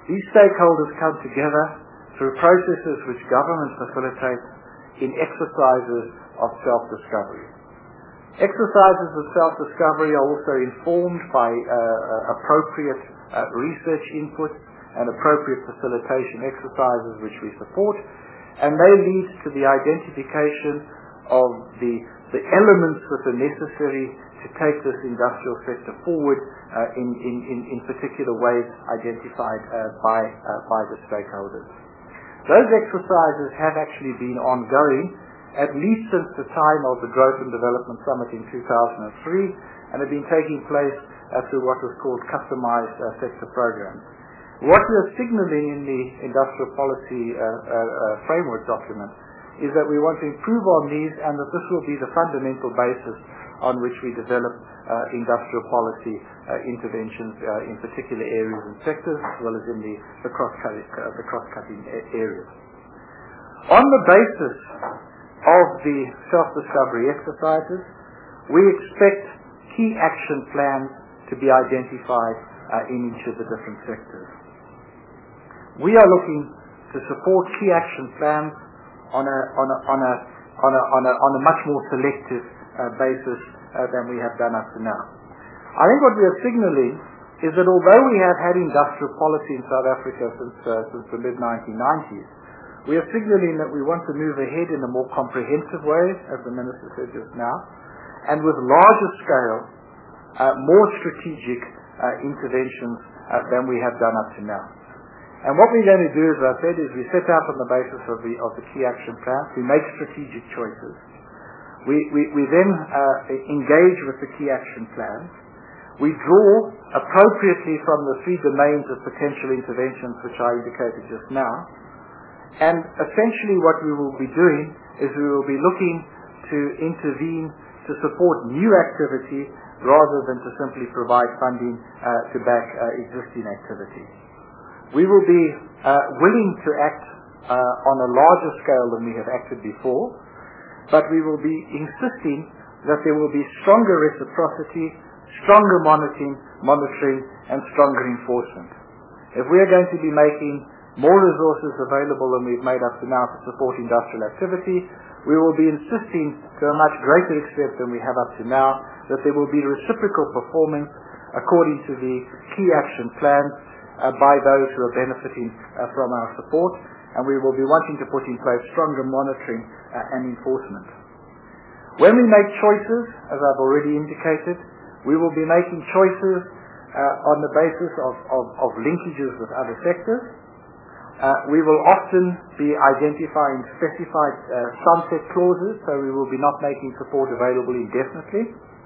these stakeholders come together through processes which government facilitates in exercises of self-discovery. Exercises of self-discovery are also informed by appropriate research inputs and appropriate facilitation exercises which we support, and they lead to the identification of the elements that are necessary to take this industrial sector forward in particular ways identified by the stakeholders. Those exercises have actually been ongoing at least since the time of the Growth and Development Summit in 2003, and have been taking place through what was called customized sector programs. What we are signaling in the industrial policy framework document is that we want to improve on these, and that this will be the fundamental basis on which we develop industrial policy interventions in particular areas and sectors, as well as in the cross-cutting areas. On the basis of the self-discovery exercises, we expect key action plans to be identified in each of the different sectors. We are looking to support key action plans on a much more selective basis than we have done up to now. I think what we are signaling is that although we have had industrial policy in South Africa since the mid-1990s, we are signaling that we want to move ahead in a more comprehensive way, as the Minister said just now, and with larger scale, more strategic interventions than we have done up to now. And what we're going to do, as I said, is we set out on the basis of the key action plans. We make strategic choices. We then engage with the key action plans. We draw appropriately from the three domains of potential interventions which I indicated just now. And essentially what we will be doing is we will be looking to intervene to support new activity rather than to simply provide funding to back existing activity. We will be willing to act on a larger scale than we have acted before, but we will be insisting that there will be stronger reciprocity, stronger monitoring, and stronger enforcement. If we are going to be making more resources available than we've made up to now to support industrial activity, we will be insisting to a much greater extent than we have up to now that there will be reciprocal performance according to the key action plans by those who are benefiting from our support, and we will be wanting to put in place stronger monitoring and enforcement. When we make choices, as I've already indicated, we will be making choices on the basis of linkages with other sectors. We will often be identifying specified sunset clauses, so we will be not making support available indefinitely.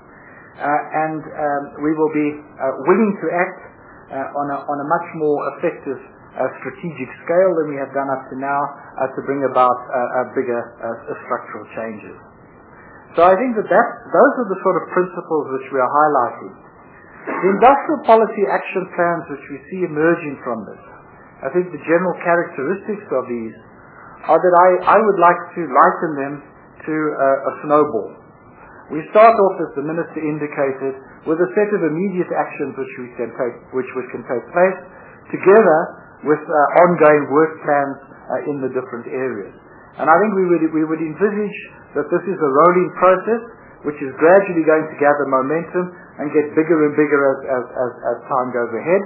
And we will be willing to act on a much more effective strategic scale than we have done up to now to bring about bigger structural changes. So I think that those are the sort of principles which we are highlighting. The industrial policy action plans which we see emerging from this, I think the general characteristics of these are that I would like to liken them to a snowball. We start off, as the Minister indicated, with a set of immediate actions which can take place, together with ongoing work plans in the different areas. And I think we would envisage that this is a rolling process which is gradually going to gather momentum and get bigger and bigger as time goes ahead,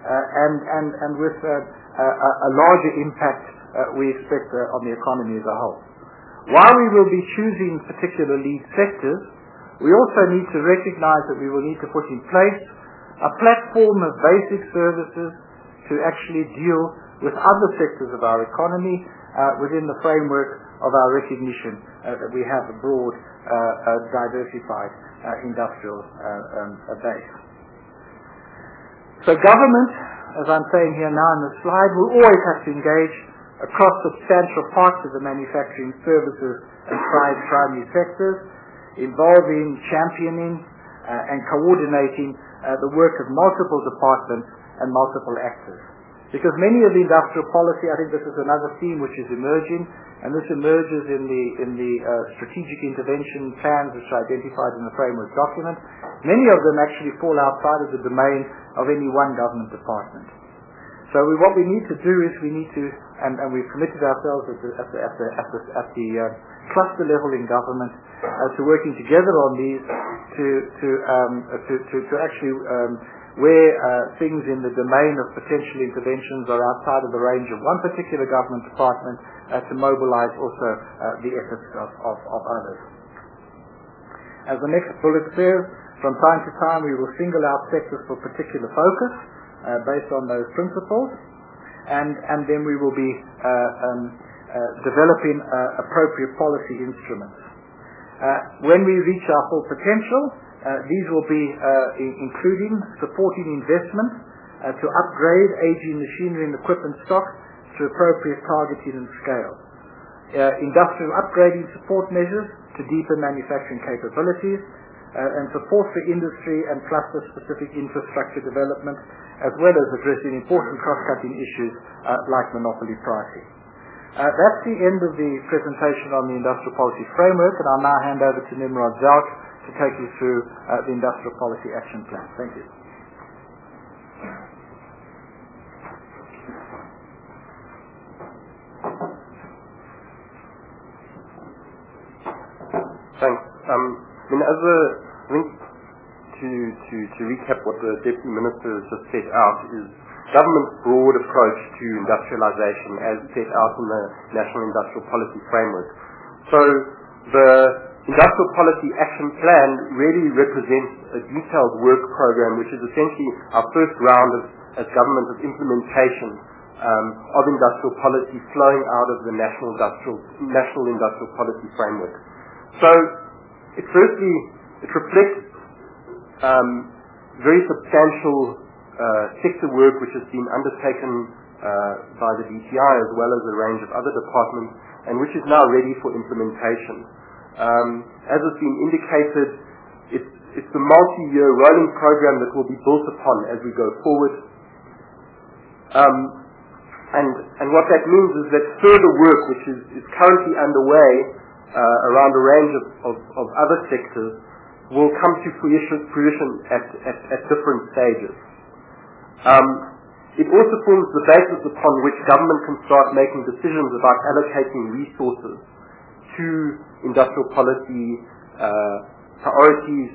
and with a larger impact we expect on the economy as a whole. While we will be choosing particular lead sectors, we also need to recognize that we will need to put in place a platform of basic services to actually deal with other sectors of our economy within the framework of our recognition that we have a broad, diversified industrial base. So government, as I'm saying here now in the slide, will always have to engage across substantial parts of the manufacturing, services and primary sectors, involving, championing and coordinating the work of multiple departments and multiple actors. Because many of the industrial policy, I think this is another theme which is emerging, and this emerges in the strategic intervention plans which are identified in the framework document. Many of them actually fall outside of the domain of any one government department. So what we need to do is we need to, and we've committed ourselves at the cluster level in government to working together on these to actually where things in the domain of potential interventions are outside of the range of one particular government department, to mobilize also the efforts of others. As the next bullet says, from time to time we will single out sectors for particular focus based on those principles, and then we will be developing appropriate policy instruments. When we reach our full potential, these will be including supporting investment to upgrade aging machinery and equipment stock through appropriate targeting and scale. Industrial upgrading support measures to deepen manufacturing capabilities, and support for industry and cluster-specific infrastructure development, as well as addressing important cross-cutting issues like monopoly pricing. That's the end of the presentation on the Industrial Policy Framework, and I'll now hand over to Nimrod Zalk to take you through the Industrial Policy Action Plan. Thank you. Thanks. I think to recap what the Deputy Minister has just set out is government's broad approach to industrialization as set out in the National Industrial Policy Framework. So the Industrial Policy Action Plan really represents a detailed work program, which is essentially our first round as government of implementation of industrial policy flowing out of the National Industrial Policy Framework. So it reflects very substantial sector work which has been undertaken by the DTI as well as a range of other departments, and which is now ready for implementation. As has been indicated, it's a multi-year rolling program that will be built upon as we go forward. And what that means is that further work which is currently underway around a range of other sectors will come to fruition at different stages. It also forms the basis upon which government can start making decisions about allocating resources to industrial policy priorities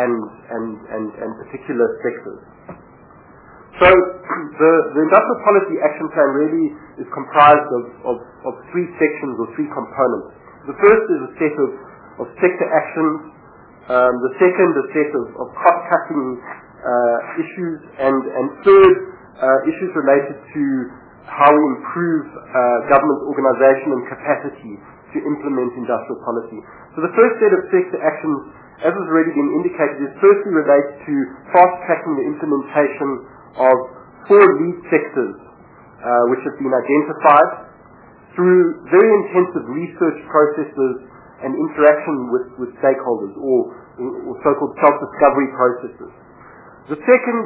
and particular sectors. So the Industrial Policy Action Plan really is comprised of three sections or three components. The first is a set of sector actions. The second, a set of cost-cutting issues, and third, issues related to how we improve government organization and capacity to implement industrial policy. So the first set of sector actions, as has already been indicated, is firstly relates to fast-tracking the implementation of 4 lead sectors which have been identified through very intensive research processes and interaction with stakeholders, or so-called self-discovery processes. The second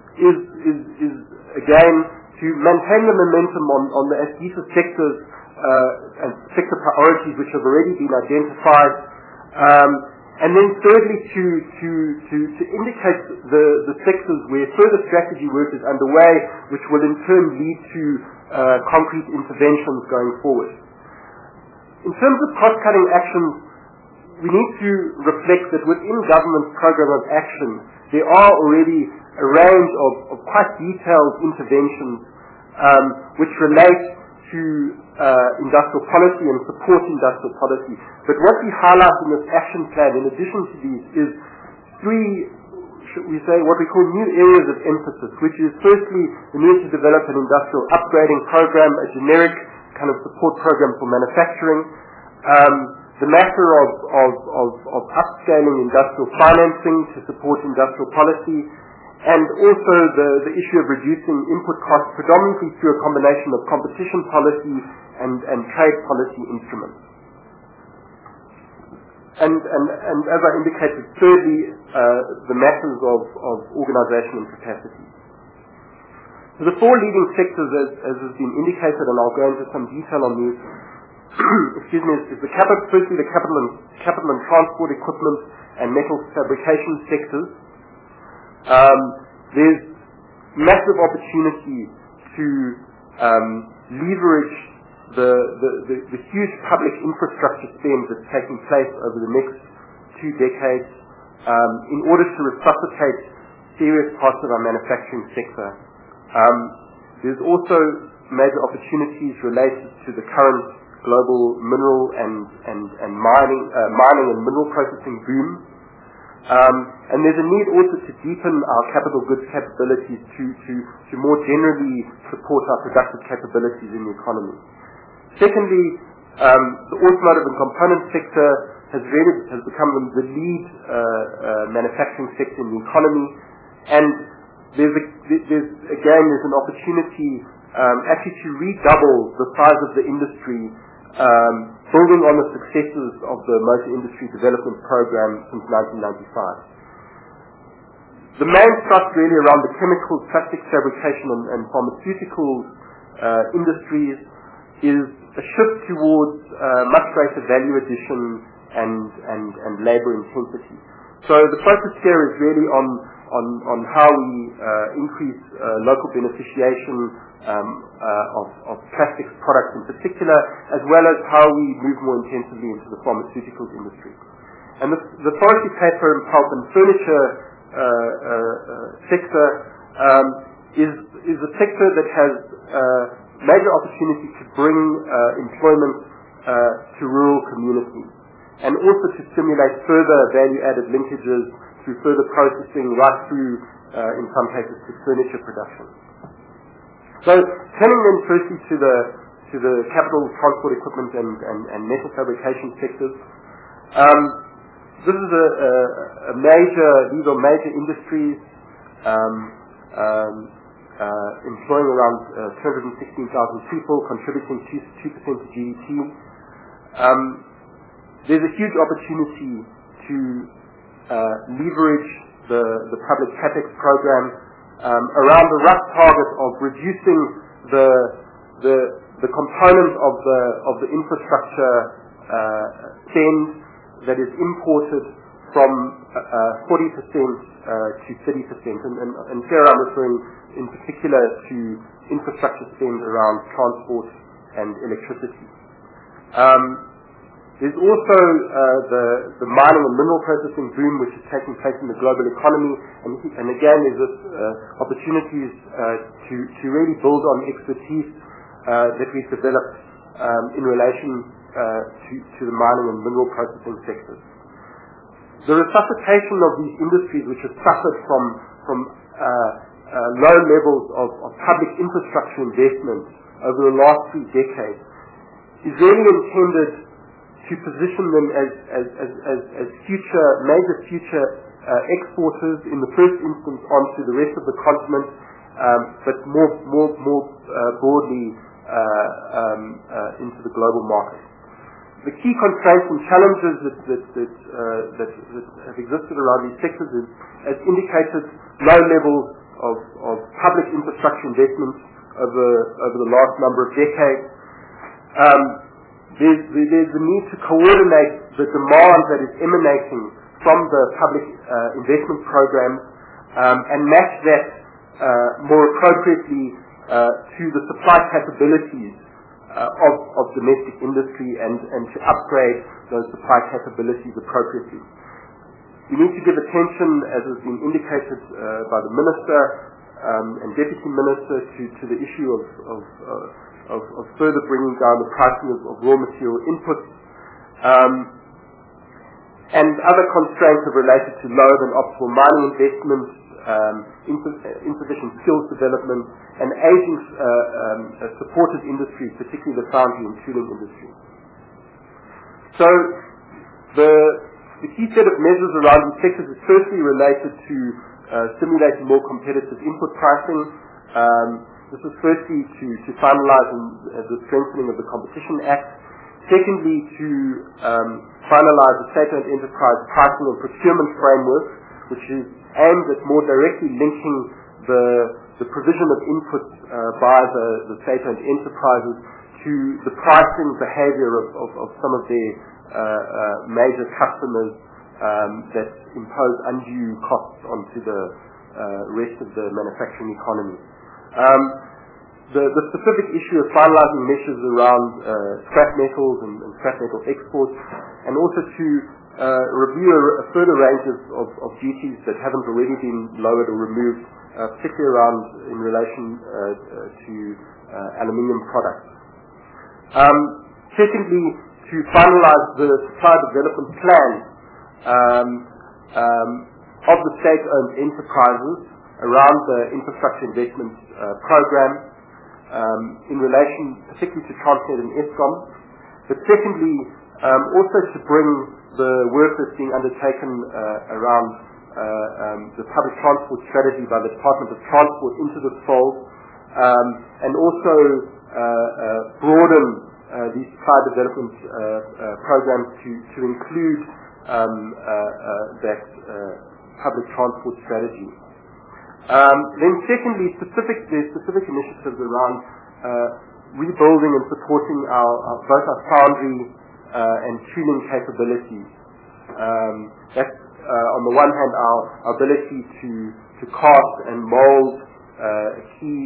is again to maintain the momentum on the ASDISA sectors and sector priorities which have already been identified, and then thirdly to indicate the sectors where further strategy work is underway, which will in turn lead to concrete interventions going forward. In terms of cost-cutting actions, we need to reflect that within government's program of action, there are already a range of quite detailed interventions which relate to industrial policy and support industrial policy. But what we highlight in this action plan, in addition to these, is 3, should we say, what we call new areas of emphasis, which is firstly the need to develop an industrial upgrading program, a generic kind of support program for manufacturing, the matter of upscaling industrial financing to support industrial policy, and also the issue of reducing input costs predominantly through a combination of competition policy and trade policy instruments. And as I indicated, thirdly, the matters of organization and capacity. So the 4 leading sectors, as has been indicated, and I'll go into some detail on these, is firstly the capital and transport equipment and metal fabrication sectors. There's massive opportunity to leverage the huge public infrastructure spend that's taking place over the next 2 decades in order to resuscitate serious parts of our manufacturing sector. There's also major opportunities related to the current global mineral and mining and mineral processing boom. And there's a need also to deepen our capital goods capabilities to more generally support our productive capabilities in the economy. Secondly, the automotive and component sector has become the lead manufacturing sector in the economy, and there's an opportunity actually to redouble the size of the industry, building on the successes of the Motor Industry Development Program since 1995. The main thrust really around the chemicals, plastics fabrication and pharmaceutical industries is a shift towards much greater value addition and labor intensity. So the focus here is really on how we increase local beneficiation of plastics products in particular, as well as how we move more intensively into the pharmaceuticals industry. And the forestry, paper and pulp and furniture sector is a sector that has major opportunity to bring employment to rural communities, and also to stimulate further value-added linkages through further processing right through, in some cases, to furniture production. So, turning then firstly to the capital, transport equipment and metal fabrication sectors, these are major industries employing around 216,000 people, contributing 2% to GDP. There's a huge opportunity to leverage the public CapEx program around the rough target of reducing the component of the infrastructure spend that is imported from 40% to 30%, and here I'm referring in particular to infrastructure spend around transport and electricity. There's also the mining and mineral processing boom which is taking place in the global economy, and again there's this opportunities to really build on expertise that we've developed in relation to the mining and mineral processing sectors. The resuscitation of these industries, which have suffered from low levels of public infrastructure investment over the last 3 decades, is really intended to position them as major future exporters in the first instance onto the rest of the continent, but more broadly into the global market. The key constraints and challenges that have existed around these sectors is, as indicated, low levels of public infrastructure investment over the last number of decades. There's the need to coordinate the demand that is emanating from the public investment programs and match that more appropriately to the supply capabilities of domestic industry and to upgrade those supply capabilities appropriately. We need to give attention, as has been indicated by the Minister and Deputy Minister, to the issue of further bringing down the pricing of raw material inputs. And other constraints are related to lower than optimal mining investment, insufficient skills development, and aging supported industries, particularly the foundry and tooling industry. So the key set of measures around these sectors is firstly related to stimulating more competitive input pricing. This is firstly to finalize the strengthening of the Competition Act. Secondly, to finalize the state-owned enterprise pricing and procurement framework, which is aimed at more directly linking the provision of inputs by the state-owned enterprises to the pricing behavior of some of their major customers that impose undue costs onto the rest of the manufacturing economy. the specific issue of finalizing measures around scrap metals and scrap metal exports, and also to review a further range of duties that haven't already been lowered or removed, particularly around in relation to aluminium products. Secondly, to finalize the supply development plan of the state-owned enterprises around the infrastructure investment program in relation particularly to Transnet and Eskom. But secondly, also to bring the work that's being undertaken around the public transport strategy by the Department of Transport into the fold, and also broaden these supply development programs to include that public transport strategy. Then secondly, there's specific initiatives around rebuilding and supporting both our foundry and tuning capabilities. That's on the one hand our ability to cast and mold key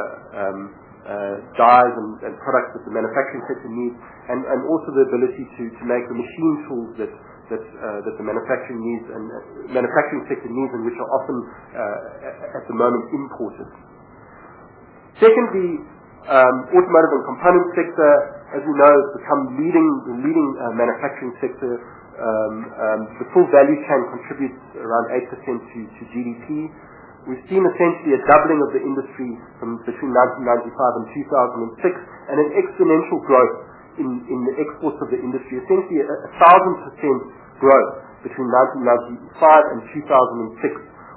dyes and products that the manufacturing sector needs, and also the ability to make the machine tools that the manufacturing needs and manufacturing sector needs, and which are often at the moment imported. Secondly, automotive and component sector, as we know, has become the leading manufacturing sector. The full value chain contributes around 8% to GDP. We've seen essentially a doubling of the industry from between 1995 and 2006, and an exponential growth in the exports of the industry, essentially 1,000% growth between 1995 and 2006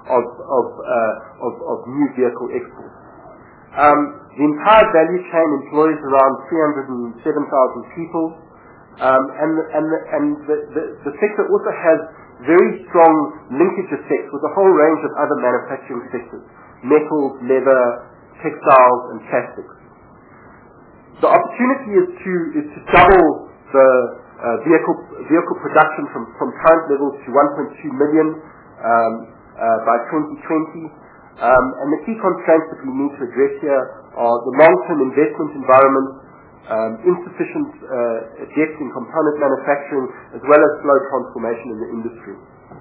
of new vehicle exports. The entire value chain employs around 307,000 people, and the sector also has very strong linkage effects with a whole range of other manufacturing sectors: metals, leather, textiles, and plastics. The opportunity is to double the vehicle production from current levels to 1.2 million by 2020. And the key constraints that we need to address here are the long-term investment environment, insufficient depth in component manufacturing, as well as slow transformation in the industry.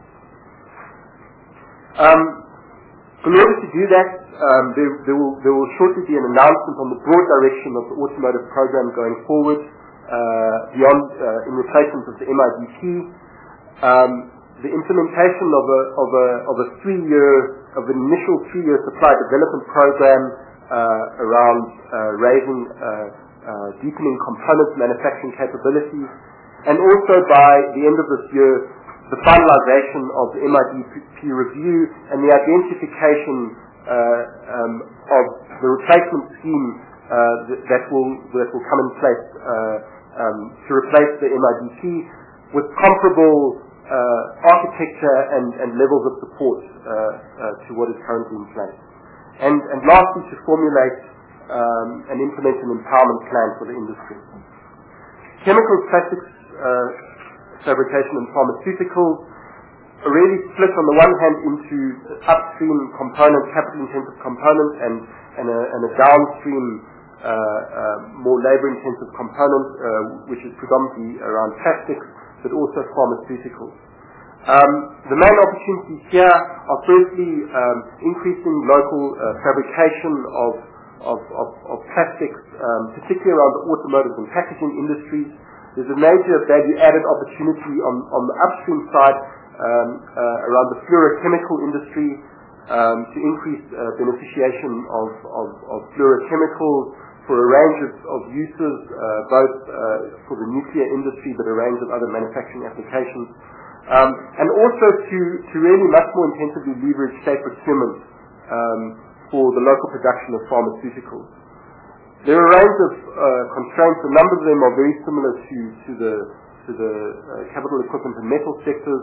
In order to do that, there will shortly be an announcement on the broad direction of the automotive program going forward, beyond in replacement of the MIDP. The implementation of an initial 3-year supply development program around raising deepening component manufacturing capabilities, and also by the end of this year the finalization of the MIDP review and the identification of the replacement scheme that will come in place to replace the MIDP with comparable architecture and levels of support to what is currently in place. And lastly, to formulate and implement an empowerment plan for the industry. Chemicals, plastics, fabrication and pharmaceuticals are really split on the one hand into upstream component, capital-intensive component, and a downstream, more labor-intensive component, which is predominantly around plastics, but also pharmaceuticals. The main opportunities here are firstly increasing local fabrication of plastics, particularly around the automotive and packaging industries. There's a major value-added opportunity on the upstream side around the fluorochemical industry to increase beneficiation of fluorochemicals for a range of uses, both for the nuclear industry, but a range of other manufacturing applications. And also to really much more intensively leverage state procurement for the local production of pharmaceuticals. There are a range of constraints. A number of them are very similar to the capital equipment and metal sectors.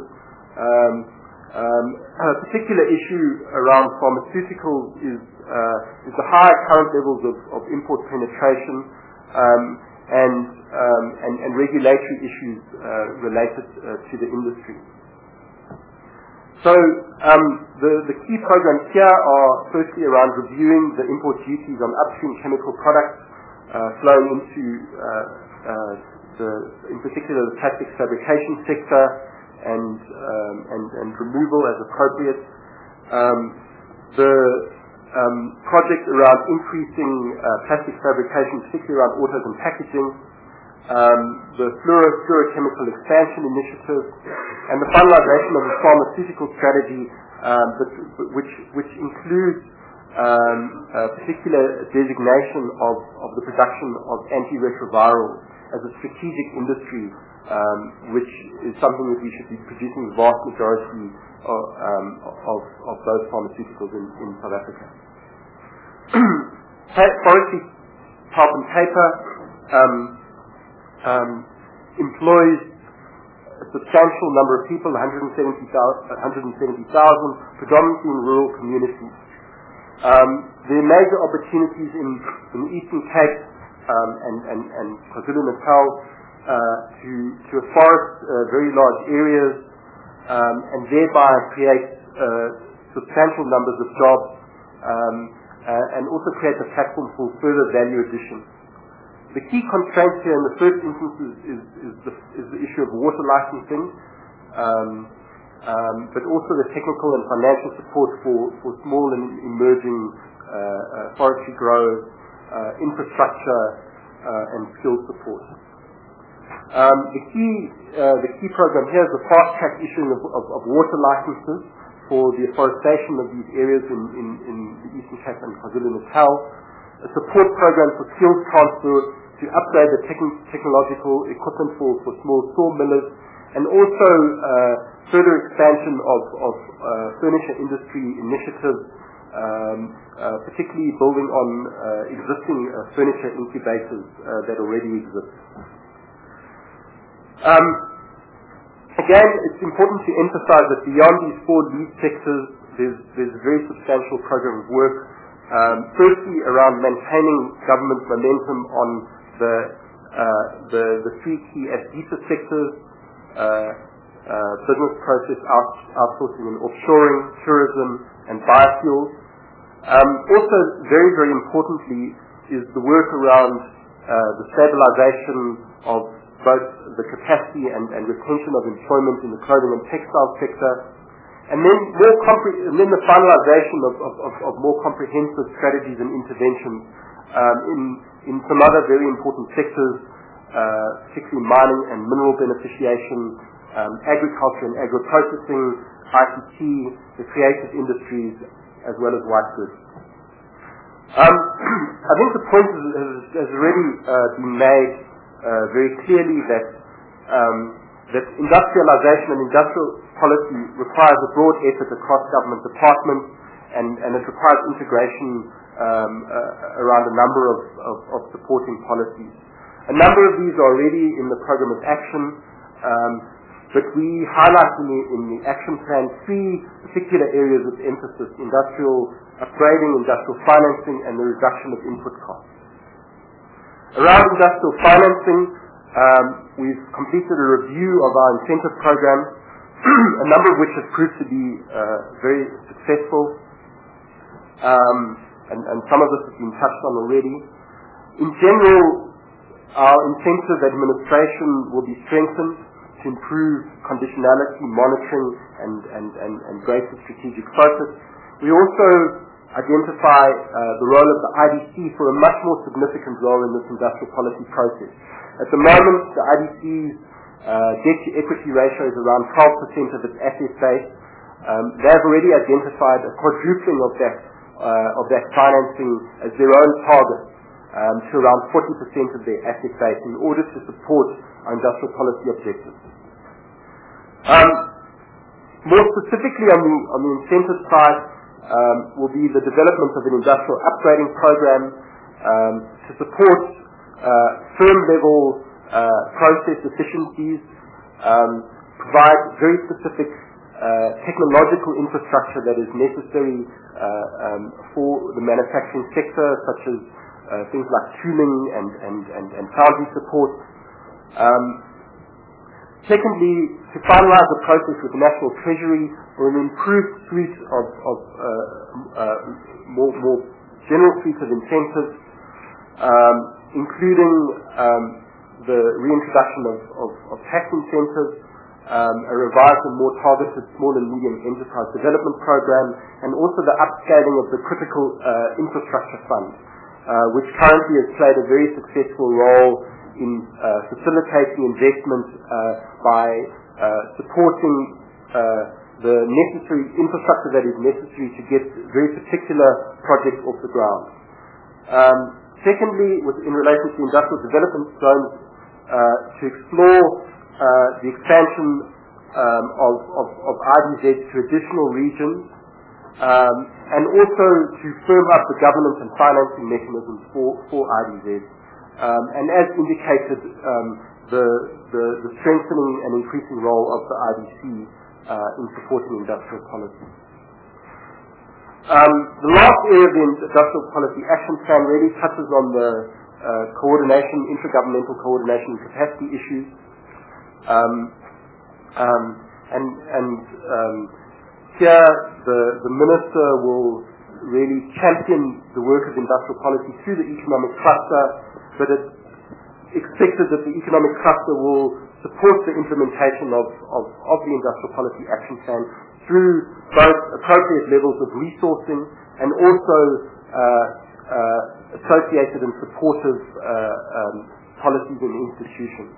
A particular issue around pharmaceuticals is the high current levels of import penetration and regulatory issues related to the industry. So the key programs here are firstly around reviewing the import duties on upstream chemical products flowing into in particular the plastics fabrication sector and removal as appropriate. The project around increasing plastics fabrication, particularly around autos and packaging, the fluorochemical expansion initiative, and the finalization of the pharmaceutical strategy, which includes particular designation of the production of antiretrovirals as a strategic industry, which is something that we should be producing the vast majority of those pharmaceuticals in South Africa. Forestry, pulp and paper employs a substantial number of people, 170,000, predominantly in rural communities. There are major opportunities in the Eastern Cape and KwaZulu-Natal to forest very large areas and thereby create substantial numbers of jobs and also create a platform for further value addition. The key constraint here in the first instance is the issue of water licensing, but also the technical and financial support for small and emerging forestry growers, infrastructure, and skills support. The key program here is the fast-track issuing of water licenses for the afforestation of these areas in the Eastern Cape and KwaZulu-Natal, a support program for skills transfer to upgrade the technological equipment for small sawmillers, and also further expansion of furniture industry initiatives, particularly building on existing furniture incubators that already exist. Again, it's important to emphasize that beyond these four lead sectors, there's a very substantial program of work. Firstly, around maintaining government momentum on the three key SDITA sectors, business process outsourcing and offshoring, tourism, and biofuels. Also, very, very importantly, is the work around the stabilization of both the capacity and retention of employment in the clothing and textile sector, and then the finalization of more comprehensive strategies and interventions in some other very important sectors, particularly mining and mineral beneficiation, agriculture and agro-processing, ICT, the creative industries, as well as white goods. I think the point has already been made very clearly that industrialization and industrial policy requires a broad effort across government departments, and it requires integration around a number of supporting policies. A number of these are already in the program of action, but we highlight in the action plan three particular areas of emphasis: industrial upgrading, industrial financing, and the reduction of input costs. Around industrial financing, we've completed a review of our incentive program, a number of which have proved to be very successful, and some of this has been touched on already. In general, our incentive administration will be strengthened to improve conditionality, monitoring, and greater strategic focus. We also identify the role of the IDC for a much more significant role in this industrial policy process. At the moment, the IDC's debt-to-equity ratio is around 12% of its asset base. They have already identified a quadrupling of that financing as their own target, to around 40% of their asset base, in order to support our industrial policy objectives. More specifically on the incentive side, will be the development of an industrial upgrading program to support firm-level process efficiencies, provide very specific technological infrastructure that is necessary for the manufacturing sector, such as things like tooling and foundry support. Secondly, to finalize the process with the National Treasury for an improved suite of more general suite of incentives, including the reintroduction of tax incentives, a revised and more targeted small and medium enterprise development program, and also the upscaling of the critical infrastructure fund, which currently has played a very successful role in facilitating investment by supporting the necessary infrastructure that is necessary to get very particular projects off the ground. Secondly, in relation to industrial development zones, to explore the expansion of IDZ to additional regions, and also to firm up the governance and financing mechanisms for IDZ. And as indicated, the strengthening and increasing role of the IDC in supporting industrial policy. The last area of the Industrial Policy Action Plan really touches on the coordination, intergovernmental coordination and capacity issues. Here the Minister will really champion the work of industrial policy through the economic cluster, but it's expected that the economic cluster will support the implementation of the Industrial Policy Action Plan through both appropriate levels of resourcing and also associated and supportive policies and institutions.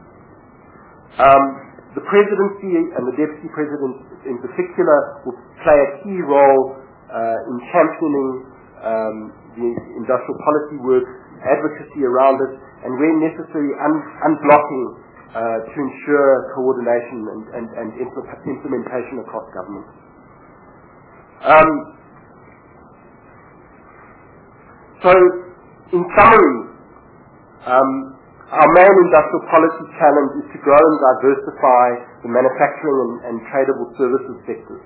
The Presidency and the Deputy President in particular will play a key role in championing the industrial policy work, advocacy around it, and where necessary unblocking to ensure coordination and implementation across government. So, in summary, our main industrial policy challenge is to grow and diversify the manufacturing and tradable services sectors.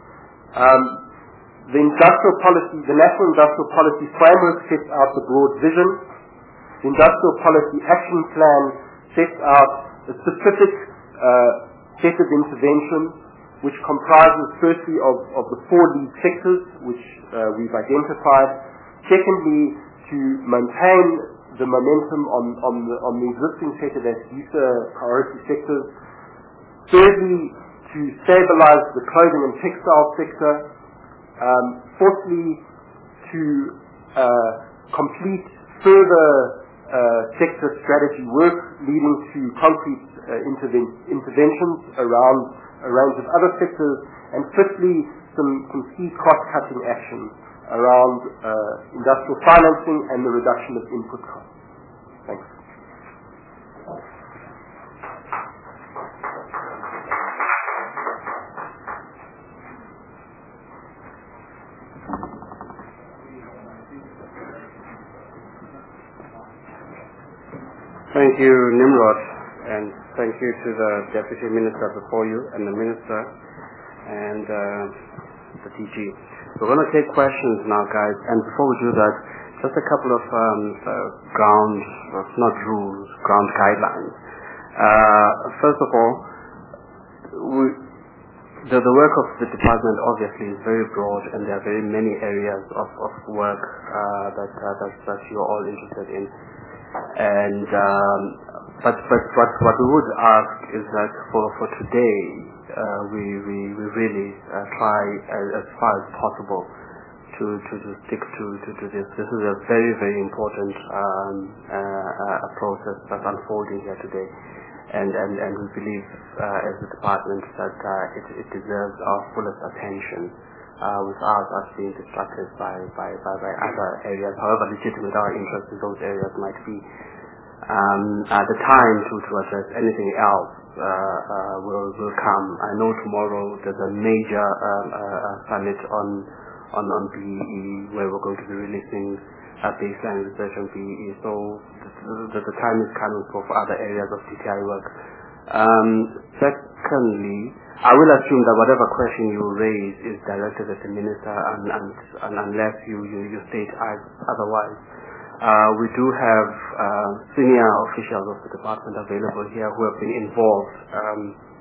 The National Industrial Policy Framework sets out the broad vision. The Industrial Policy Action Plan sets out a specific set of interventions, which comprises firstly of the 4 lead sectors, which we've identified. Secondly, to maintain the momentum on the existing set of ASDISA priority sectors. Thirdly, to stabilize the clothing and textile sector. Fourthly, to complete further sector strategy work leading to concrete interventions around a range of other sectors. And fifthly, some key cost-cutting actions around industrial financing and the reduction of input costs. Thanks. Thank you, Nimrod, and thank you to the Deputy Minister before you and the Minister and the DG. We're going to take questions now, guys, and before we do that, just a couple of ground guidelines. First of all, the work of the department obviously is very broad, and there are very many areas of work that you're all interested in. And but what we would ask is that for today, we really try as far as possible to stick to this. This is a very, very important process that's unfolding here today, and we believe as a department that it deserves our fullest attention, without us being distracted by other areas, however legitimate our interest in those areas might be. The time to address anything else will come. I know tomorrow there's a major summit on BEE, where we're going to be releasing baseline research on BEE, so the time is coming for other areas of DTI work. Secondly, I will assume that whatever question you raise is directed at the Minister, and unless you state otherwise. We do have senior officials of the department available here who have been involved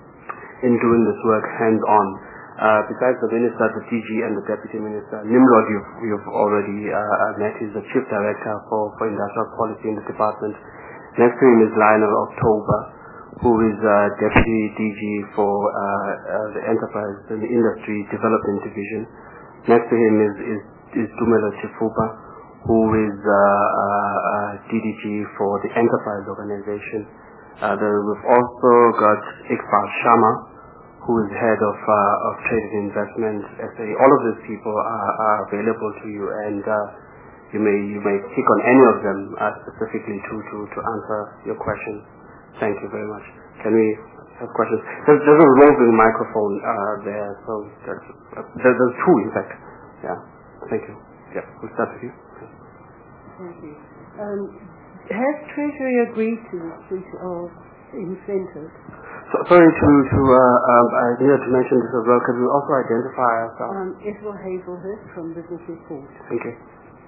in doing this work hands-on. Besides the Minister, the DG and the Deputy Minister, Nimrod you've already met. He's the Chief Director for Industrial Policy in the department. Next to him is Lionel October, who is Deputy DG for the Enterprise and Industry Development Division. Next to him is Tumelo Chifupa, who is DDG for the Enterprise Organization. We've also got Iqbal Sharma, who is Head of Trade and Investment SA. All of these people are available to you, and you may pick on any of them specifically to answer your questions. Thank you very much. Can we have questions? There's a roving microphone there, so there's two in fact. Yeah. Thank you. Yeah, we'll start with you. Thank you. Has Treasury agreed to the treaty of incentives? Sorry I needed to mention this as well. Could we also identify ourselves? Ethel Hazelhurst from Business Report. Thank you.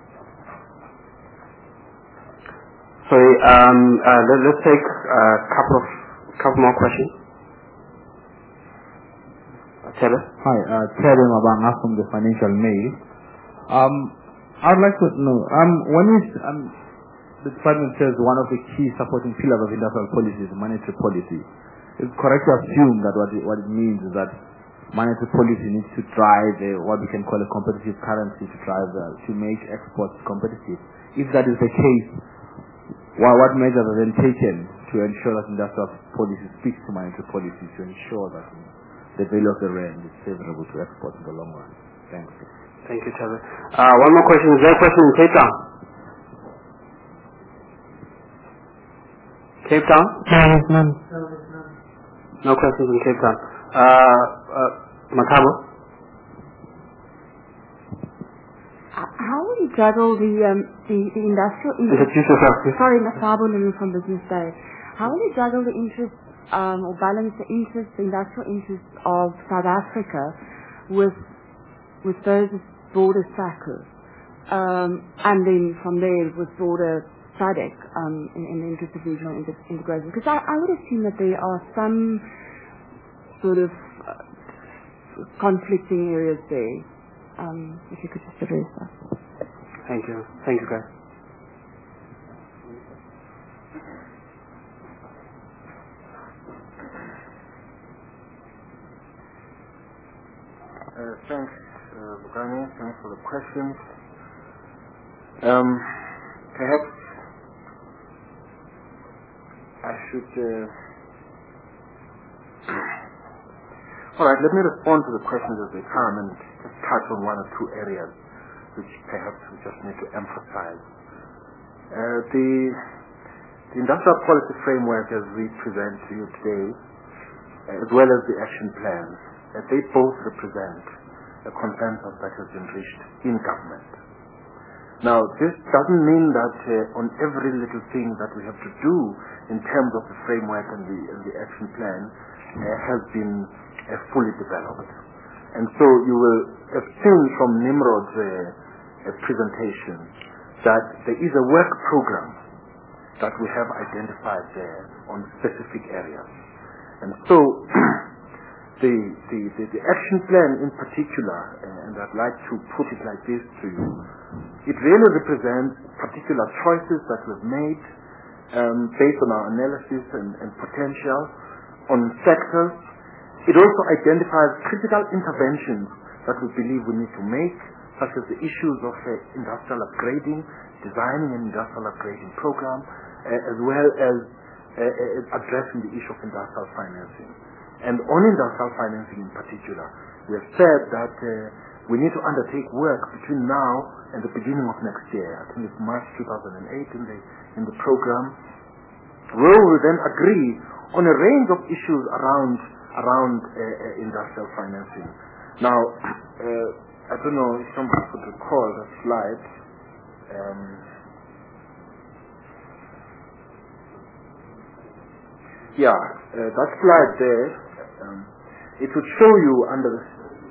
Sorry, let's take a couple more questions. Tebe? Hi, Tebe Mabanga from the Financial Mail. I'd like to know, the department says one of the key supporting pillars of industrial policy is monetary policy. It's correct to assume that what it means is that monetary policy needs to drive what we can call a competitive currency to make exports competitive. If that is the case, what measures are then taken to ensure that industrial policy speaks to monetary policy to ensure that the value of the rand is favorable to exports in the long run? Thanks. Thank you, Trevor. One more question. Is there a question in Cape Town? Cape Town? No questions in Cape Town. Matabo? How will you juggle the industrial interest? Sorry, Matabo Lulu from Business Day. How will you juggle the interest or balance the industrial interests of South Africa with those broader SACU, and then from there with broader SADC in the interest of regional integration? Because I would assume that there are some sort of conflicting areas there. If you could just address that. Thank you. Thank you, guys. Thanks, Bugani. Thanks for the questions. Perhaps I should... All right, let me respond to the questions as they come and just touch on one or two areas which perhaps we just need to emphasize. The industrial policy framework as we present to you today, as well as the action plans, they both represent a consensus that has been reached in government. Now, this doesn't mean that on every little thing that we have to do in terms of the framework and the action plan has been fully developed. And so you will have seen from Nimrod's presentation that there is a work program that we have identified there on specific areas. And so the action plan in particular, and I'd like to put it like this to you, it really represents particular choices that we've made based on our analysis and potential on sectors. It also identifies critical interventions that we believe we need to make, such as the issues of industrial upgrading, designing an industrial upgrading program, as well as addressing the issue of industrial financing. And on industrial financing in particular, we have said that we need to undertake work between now and the beginning of next year. I think it's March 2008 in the program, where we will then agree on a range of issues around industrial financing. Now, I don't know if somebody could recall that slide. That slide there, it would show you under the...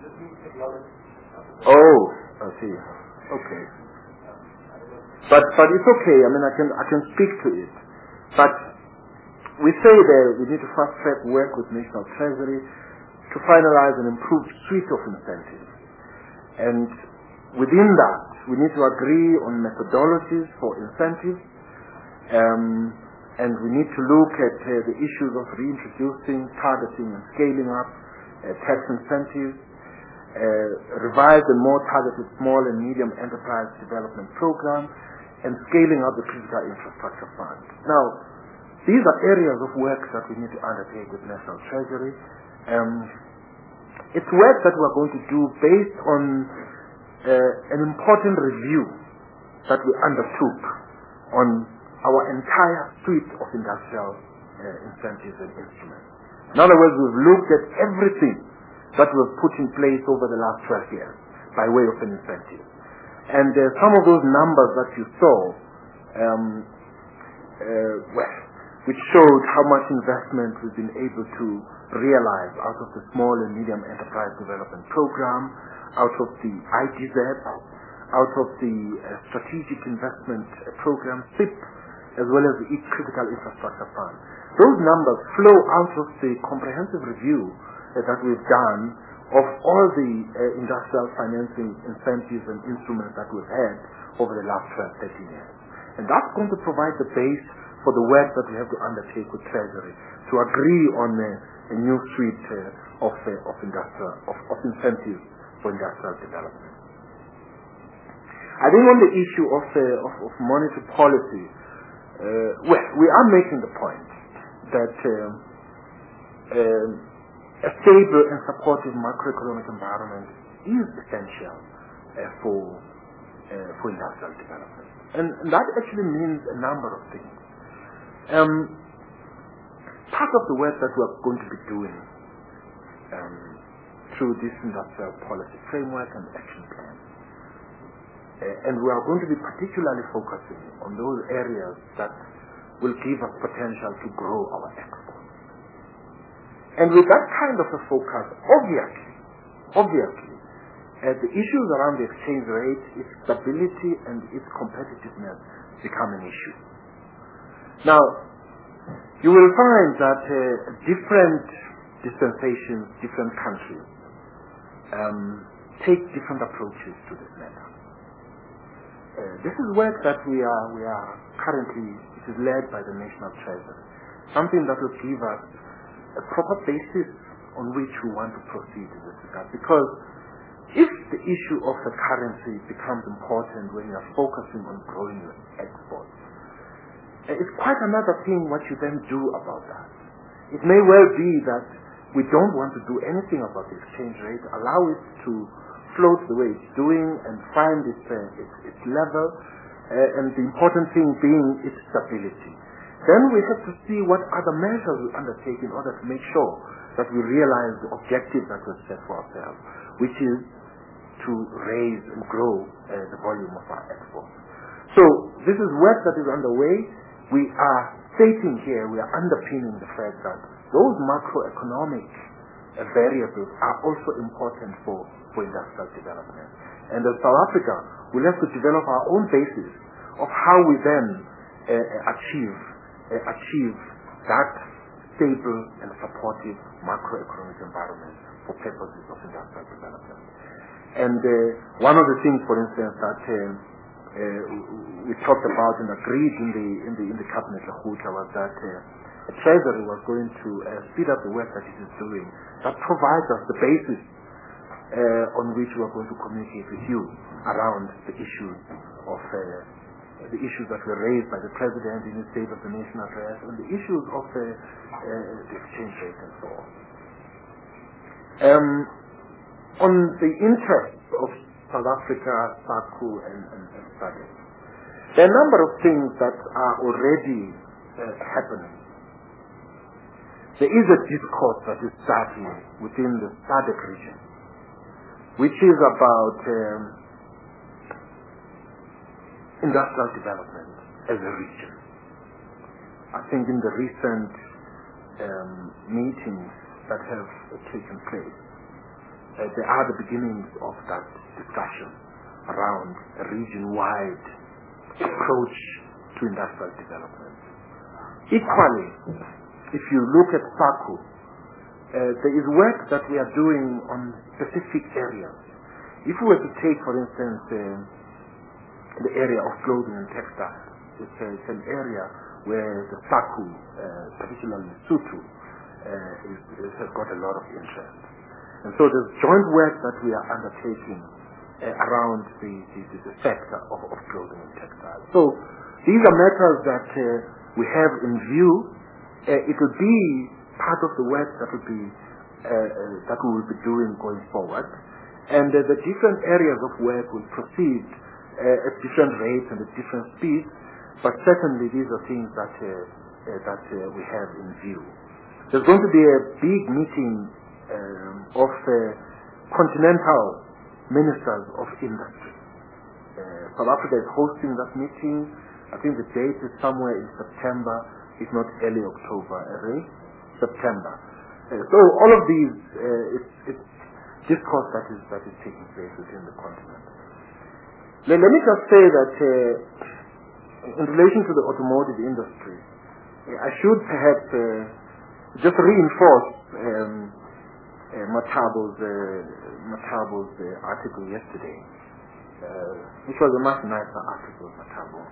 Oh, I see. Okay. But it's okay. I mean, I can speak to it. But we say that we need to fast track work with National Treasury to finalize an improved suite of incentives. And within that, we need to agree on methodologies for incentives, and we need to look at the issues of reintroducing, targeting, and scaling up tax incentives, revise and more targeted small and medium enterprise development programs, and scaling up the critical infrastructure fund. Now, these are areas of work that we need to undertake with National Treasury. It's work that we're going to do based on an important review that we undertook on our entire suite of industrial incentives and instruments. In other words, we've looked at everything that we've put in place over the last 12 years by way of an incentive. And some of those numbers that you saw, which showed how much investment we've been able to realize out of the Small and Medium Enterprise Development Program, out of the ITZ, out of the Strategic Investment Program, SIP, as well as the Critical Infrastructure Fund. Those numbers flow out of the comprehensive review that we've done of all the industrial financing incentives and instruments that we've had over the last 12, 13 years. And that's going to provide the base for the work that we have to undertake with Treasury to agree on a new suite of incentives for industrial development. I think on the issue of monetary policy, we are making the point that a stable and supportive macroeconomic environment is essential for industrial development. And that actually means a number of things. Part of the work that we are going to be doing through this industrial policy framework and action plan, and we are going to be particularly focusing on those areas that will give us potential to grow our exports. And with that kind of a focus, obviously, the issues around the exchange rate, its stability and its competitiveness become an issue. Now, you will find that different dispensations, different countries, take different approaches to this matter. This is work that we are currently, it is led by the National Treasury, something that will give us a proper basis on which we want to proceed in this regard. Because if the issue of the currency becomes important when you are focusing on growing your exports, it's quite another thing what you then do about that. It may well be that we don't want to do anything about the exchange rate, allow it to float the way it's doing and find its level, and the important thing being its stability. Then we have to see what other measures we undertake in order to make sure that we realize the objective that we've set for ourselves, which is to raise and grow the volume of our exports. So this is work that is underway. We are stating here, we are underpinning the fact that those macroeconomic variables are also important for industrial development. And as South Africa, we'll have to develop our own basis of how we then achieve that stable and supportive macroeconomic environment for purposes of industrial development. And one of the things, for instance, that we talked about and agreed in the cabinet was that Treasury was going to speed up the work that it is doing. That provides us the basis on which we are going to communicate with you around the issues that were raised by the President in his State of the Nation address, and the issues of the exchange rate and so on. On the interest of South Africa, SACU, and SADC, there are a number of things that are already happening. There is a discourse that is starting within the SADC region, which is about industrial development as a region. I think in the recent meetings that have taken place, there are the beginnings of that discussion around a region-wide approach to industrial development. Equally, if you look at SACU, there is work that we are doing on specific areas. If we were to take, for instance, the area of clothing and textiles, it's an area where the SACU, particularly Sutu, has got a lot of interest. And so there's joint work that we are undertaking around the sector of clothing and textiles. So these are matters that we have in view. It will be part of the work that we will be doing going forward. And the different areas of work will proceed at different rates and at different speeds, but certainly these are things that we have in view. There's going to be a big meeting of continental ministers of industry. South Africa is hosting that meeting. I think the date is somewhere in September, if not early October, September. So all of these, it's discourse that is taking place within the continent. Let me just say that in relation to the automotive industry, I should perhaps just reinforce Matabo's article yesterday, which was a much nicer article, Matabo,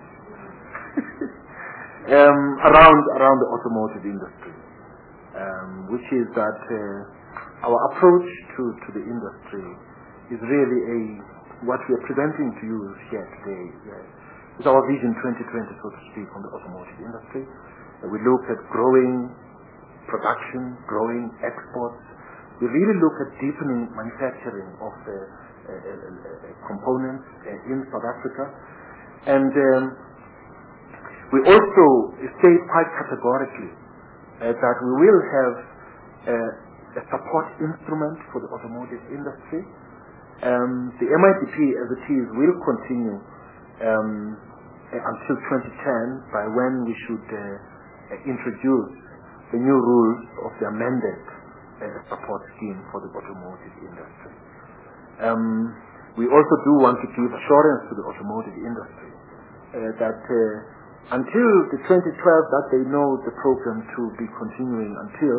around the automotive industry, which is that our approach to the industry is really what we are presenting to you here today. It's our Vision 2020, so to speak, on the automotive industry. We look at growing production, growing exports. We really look at deepening manufacturing of the components in South Africa. And we also state quite categorically that we will have a support instrument for the automotive industry. The MIDP as it is will continue until 2010, by when we should introduce the new rules of the amended support scheme for the automotive industry. We also do want to give assurance to the automotive industry that until the 2012 that they know the program to be continuing until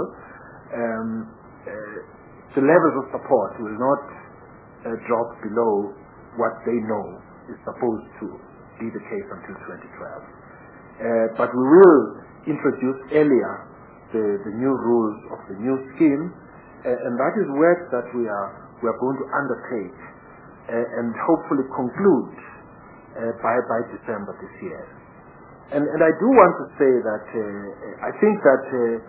the levels of support will not drop below what they know is supposed to be the case until 2012. But we will introduce earlier the new rules of the new scheme, and that is work that we are going to undertake and hopefully conclude by December this year. And I do want to say that I think that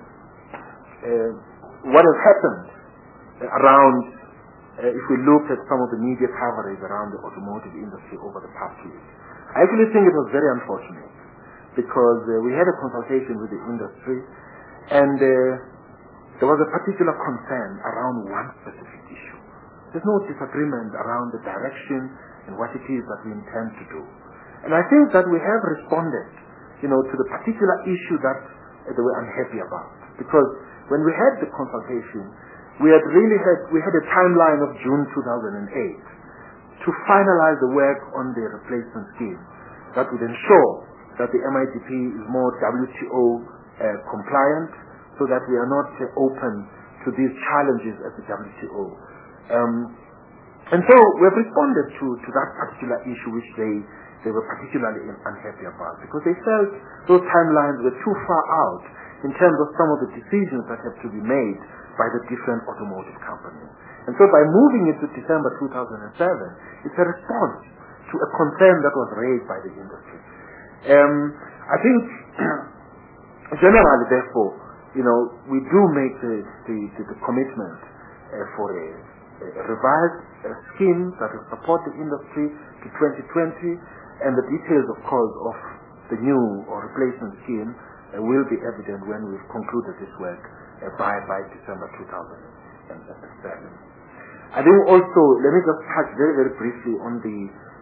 what has happened around, if we look at some of the media coverage around the automotive industry over the past week, I actually think it was very unfortunate, because we had a consultation with the industry, and there was a particular concern around one specific issue. There's no disagreement around the direction and what it is that we intend to do. And I think that we have responded, to the particular issue that they were unhappy about. Because when we had the consultation, we had a timeline of June 2008 to finalize the work on the replacement scheme that would ensure that the MIDP is more WTO compliant, so that we are not open to these challenges at the WTO. And so we have responded to that particular issue, which they were particularly unhappy about, because they felt those timelines were too far out in terms of some of the decisions that have to be made by the different automotive companies. And so by moving it to December 2007, it's a response to a concern that was raised by the industry. I think generally, therefore, we do make the commitment for a revised scheme that will support the industry to 2020, and the details, of course, of the new or replacement scheme will be evident when we've concluded this work by December 2007. I think also, let me just touch very, very briefly on the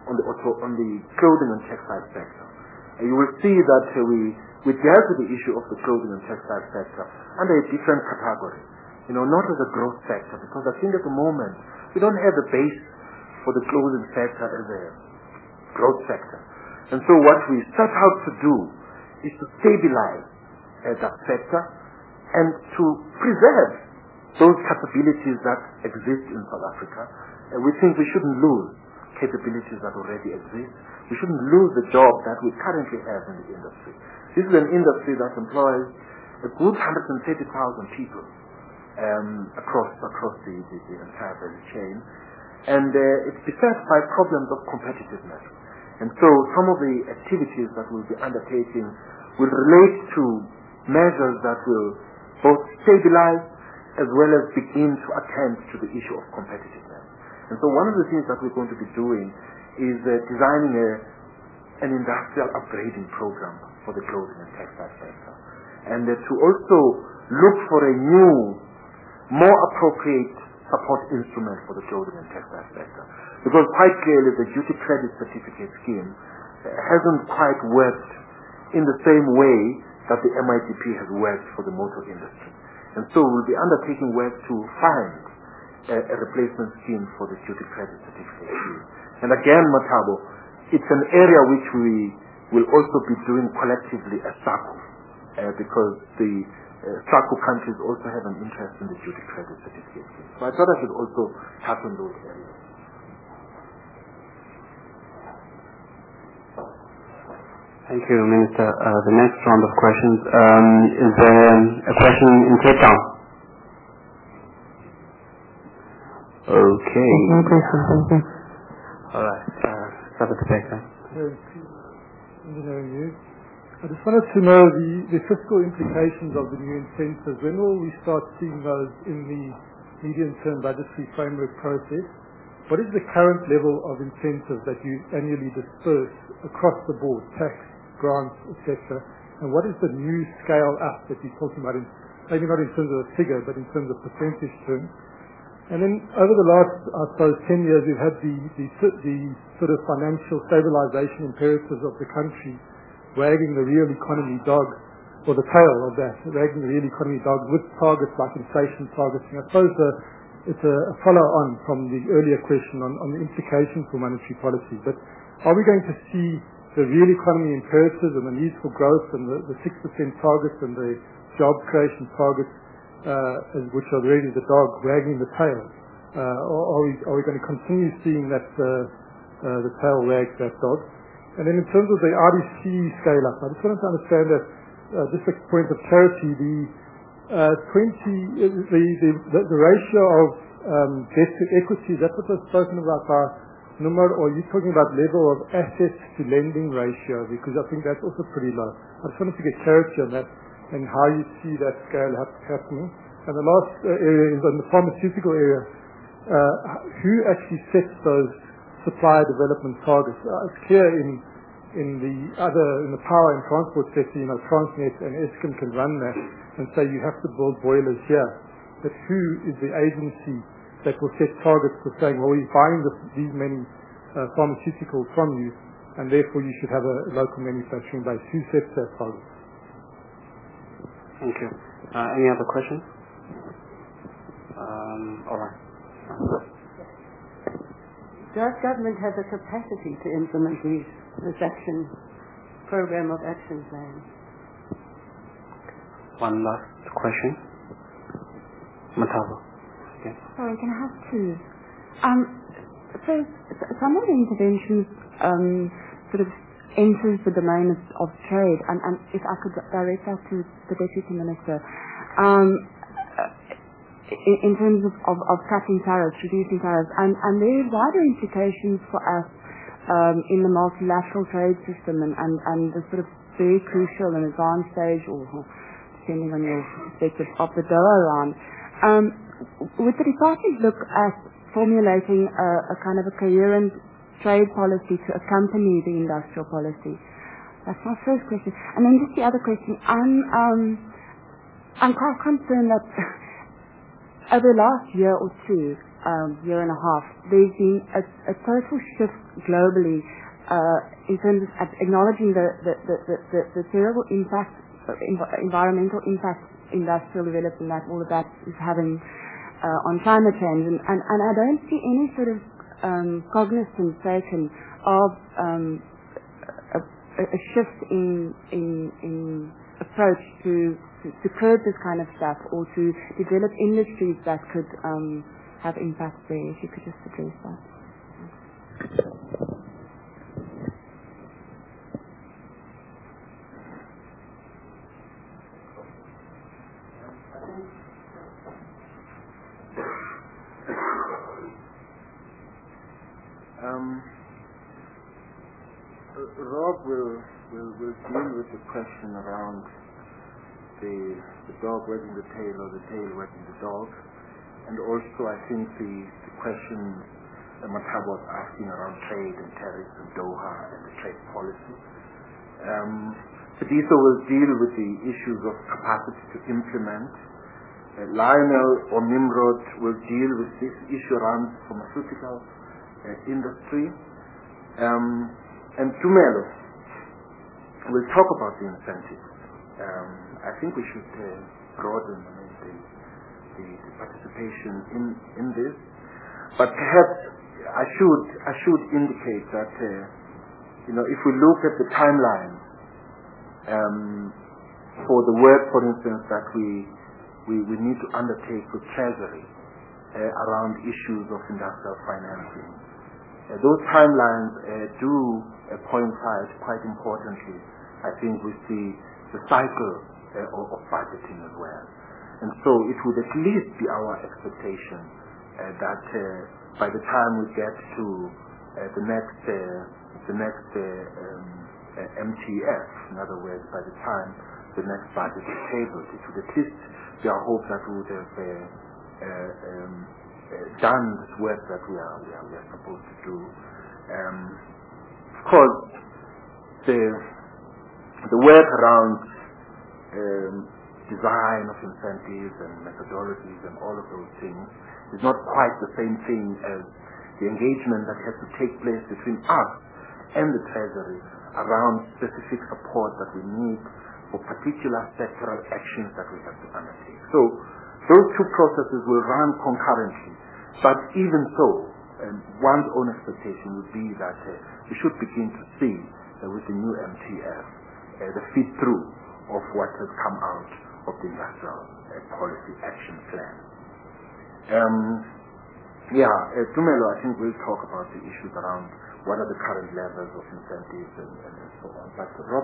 clothing and textile sector. You will see that we dealt with the issue of the clothing and textile sector under a different category, not as a growth sector, because I think at the moment we don't have the base for the clothing sector as a growth sector. And so what we set out to do is to stabilize that sector and to preserve those capabilities that exist in South Africa, we think we shouldn't lose capabilities that already exist. We shouldn't lose the job that we currently have in the industry. This is an industry that employs a good 130,000 people across the entire value chain, and it's beset by problems of competitiveness. And so some of the activities that we'll be undertaking will relate to measures that will both stabilize as well as begin to attend to the issue of competitiveness. And so one of the things that we're going to be doing is designing an industrial upgrading program for the clothing and textile sector, and to also look for a new, more appropriate support instrument for the clothing and textile sector. Because quite clearly the duty credit certificate scheme hasn't quite worked in the same way that the MITP has worked for the motor industry. And so we'll be undertaking work to find a replacement scheme for the duty credit certificate scheme. And again, Matabo, it's an area which we will also be doing collectively as SACU, because the SACU countries also have an interest in the duty credit certificate scheme. So I thought I should also touch on those areas. Thank you, Minister. The next round of questions is a question in Cape Town. Okay. All right. Start at the back then. Engineering News. I just wanted to know the fiscal implications of the new incentives. When will we start seeing those in the medium-term budgetary framework process? What is the current level of incentives that you annually disperse across the board, tax, grants, etc.? And what is the new scale up that you're talking about, maybe not in terms of a figure, but in terms of percentage terms? And then over the last, I suppose, 10 years, we've had the sort of financial stabilization imperatives of the country wagging the real economy dog, or the tail of that, wagging the real economy dog with targets like inflation targeting. I suppose it's a follow-on from the earlier question on the implications for monetary policy. But are we going to see the real economy imperatives and the need for growth and the 6% targets and the job creation targets, which are really the dog wagging the tail? Or are we going to continue seeing that the tail wags that dog? And then in terms of the RDC scale-up, I just wanted to understand that, just a point of clarity, the ratio of debt to equity, that's what was spoken about by Numar, or are you talking about level of assets to lending ratio? Because I think that's also pretty low. I just wanted to get clarity on that and how you see that scale happening. And the last area is on the pharmaceutical area. Who actually sets those supply development targets? It's clear in the power and transport sector, Transnet and Eskom can run that and say you have to build boilers here. But who is the agency that will set targets for saying, well, we're buying these many pharmaceuticals from you, and therefore you should have a local manufacturing base? Who sets that target? Thank you. Any other questions? All right. Does government have the capacity to implement this program of action plans? One last question. Matabo. Okay. Sorry, can I have two? So some of the interventions sort of enters the domain of trade, and if I could direct that to the Deputy Minister, in terms of cutting tariffs, reducing tariffs, and there are wider implications for us in the multilateral trade system and the sort of very crucial and advanced stage, or depending on your perspective, of the Doha round. Would the department look at formulating a kind of a coherent trade policy to accompany the industrial policy? That's my first question. And then just the other question, I'm quite concerned that over the last year or two, year and a half, there's been a total shift globally in terms of acknowledging the terrible impact, environmental impact, industrial development, that all of that is having on climate change, and I don't see any sort of cognizance taken of a shift in approach to curb this kind of stuff, or to develop industries that could have impact there? If you could just address that. Rob will deal with the question around the dog wagging the tail or the tail wagging the dog, and also I think the question that Motabo was asking around trade and tariffs and Doha and the trade policy. Sidiso will deal with the issues of capacity to implement. Lionel or Nimrod will deal with this issue around pharmaceutical industry. And Tumelo will talk about the incentives. I think we should broaden the participation in this. But perhaps I should indicate that if we look at the timeline for the work, for instance, that we need to undertake with Treasury around issues of industrial financing. Those timelines do coincide quite importantly, I think, with the cycle of budgeting as well. And so it would at least be our expectation that by the time we get to the next MTF, in other words, by the time the next budget is tabled, it would at least be our hope that we would have done this work that we are supposed to do. Of course, the work around design of incentives and methodologies and all of those things is not quite the same thing as the engagement that has to take place between us and the Treasury around specific support that we need for particular sectoral actions that we have to undertake. So those two processes will run concurrently. But even so, one's own expectation would be that we should begin to see with the new MTF the feed-through of what has come out of the industrial policy action plan. Tumelo, I think we'll talk about the issues around what are the current levels of incentives and so on. But Rob,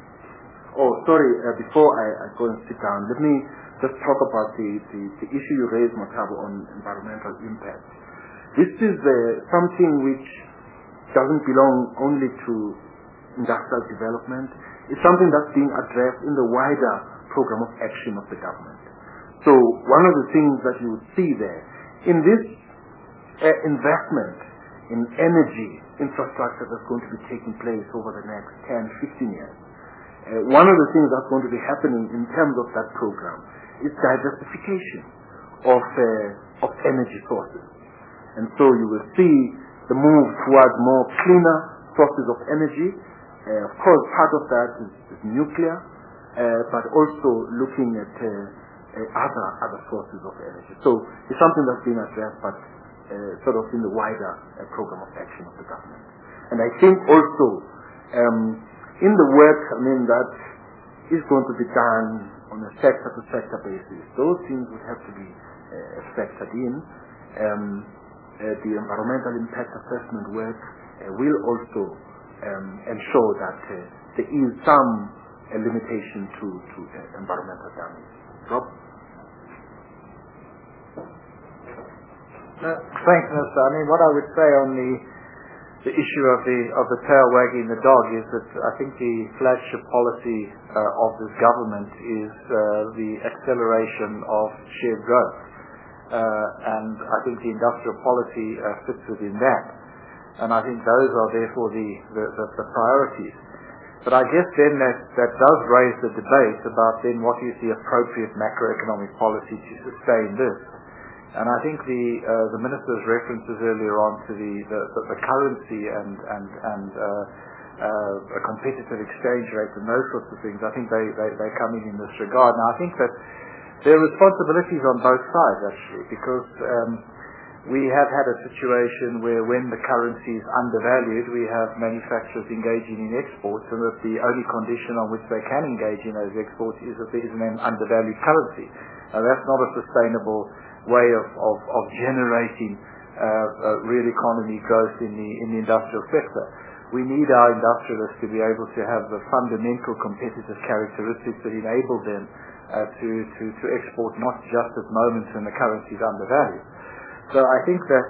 before I go and sit down, let me just talk about the issue you raised, Motabo, on environmental impact. This is something which doesn't belong only to industrial development. It's something that's being addressed in the wider program of action of the government. So one of the things that you would see there, in this investment in energy infrastructure that's going to be taking place over the next 10, 15 years, one of the things that's going to be happening in terms of that program is diversification of energy sources. And so you will see the move towards more cleaner sources of energy. Of course, part of that is nuclear, but also looking at other sources of energy. So it's something that's being addressed, but sort of in the wider program of action of the government. And I think also in the work, that is going to be done on a sector-to-sector basis, those things would have to be factored in. The environmental impact assessment work will also ensure that there is some limitation to environmental damage. Rob? Thanks, Minister. What I would say on the issue of the tail wagging the dog is that I think the flagship policy of this government is the acceleration of shared growth. And I think the industrial policy fits within that. And I think those are therefore the priorities. But I guess then that does raise the debate about then what is the appropriate macroeconomic policy to sustain this. And I think the minister's references earlier on to the currency and a competitive exchange rate and those sorts of things, I think they come in this regard. Now I think that there are responsibilities on both sides actually, because we have had a situation where when the currency is undervalued, we have manufacturers engaging in exports, and that the only condition on which they can engage in those exports is that there is an undervalued currency. That's not a sustainable way of generating real economy growth in the industrial sector. We need our industrialists to be able to have the fundamental competitive characteristics that enable them to export not just at moments when the currency is undervalued. So I think that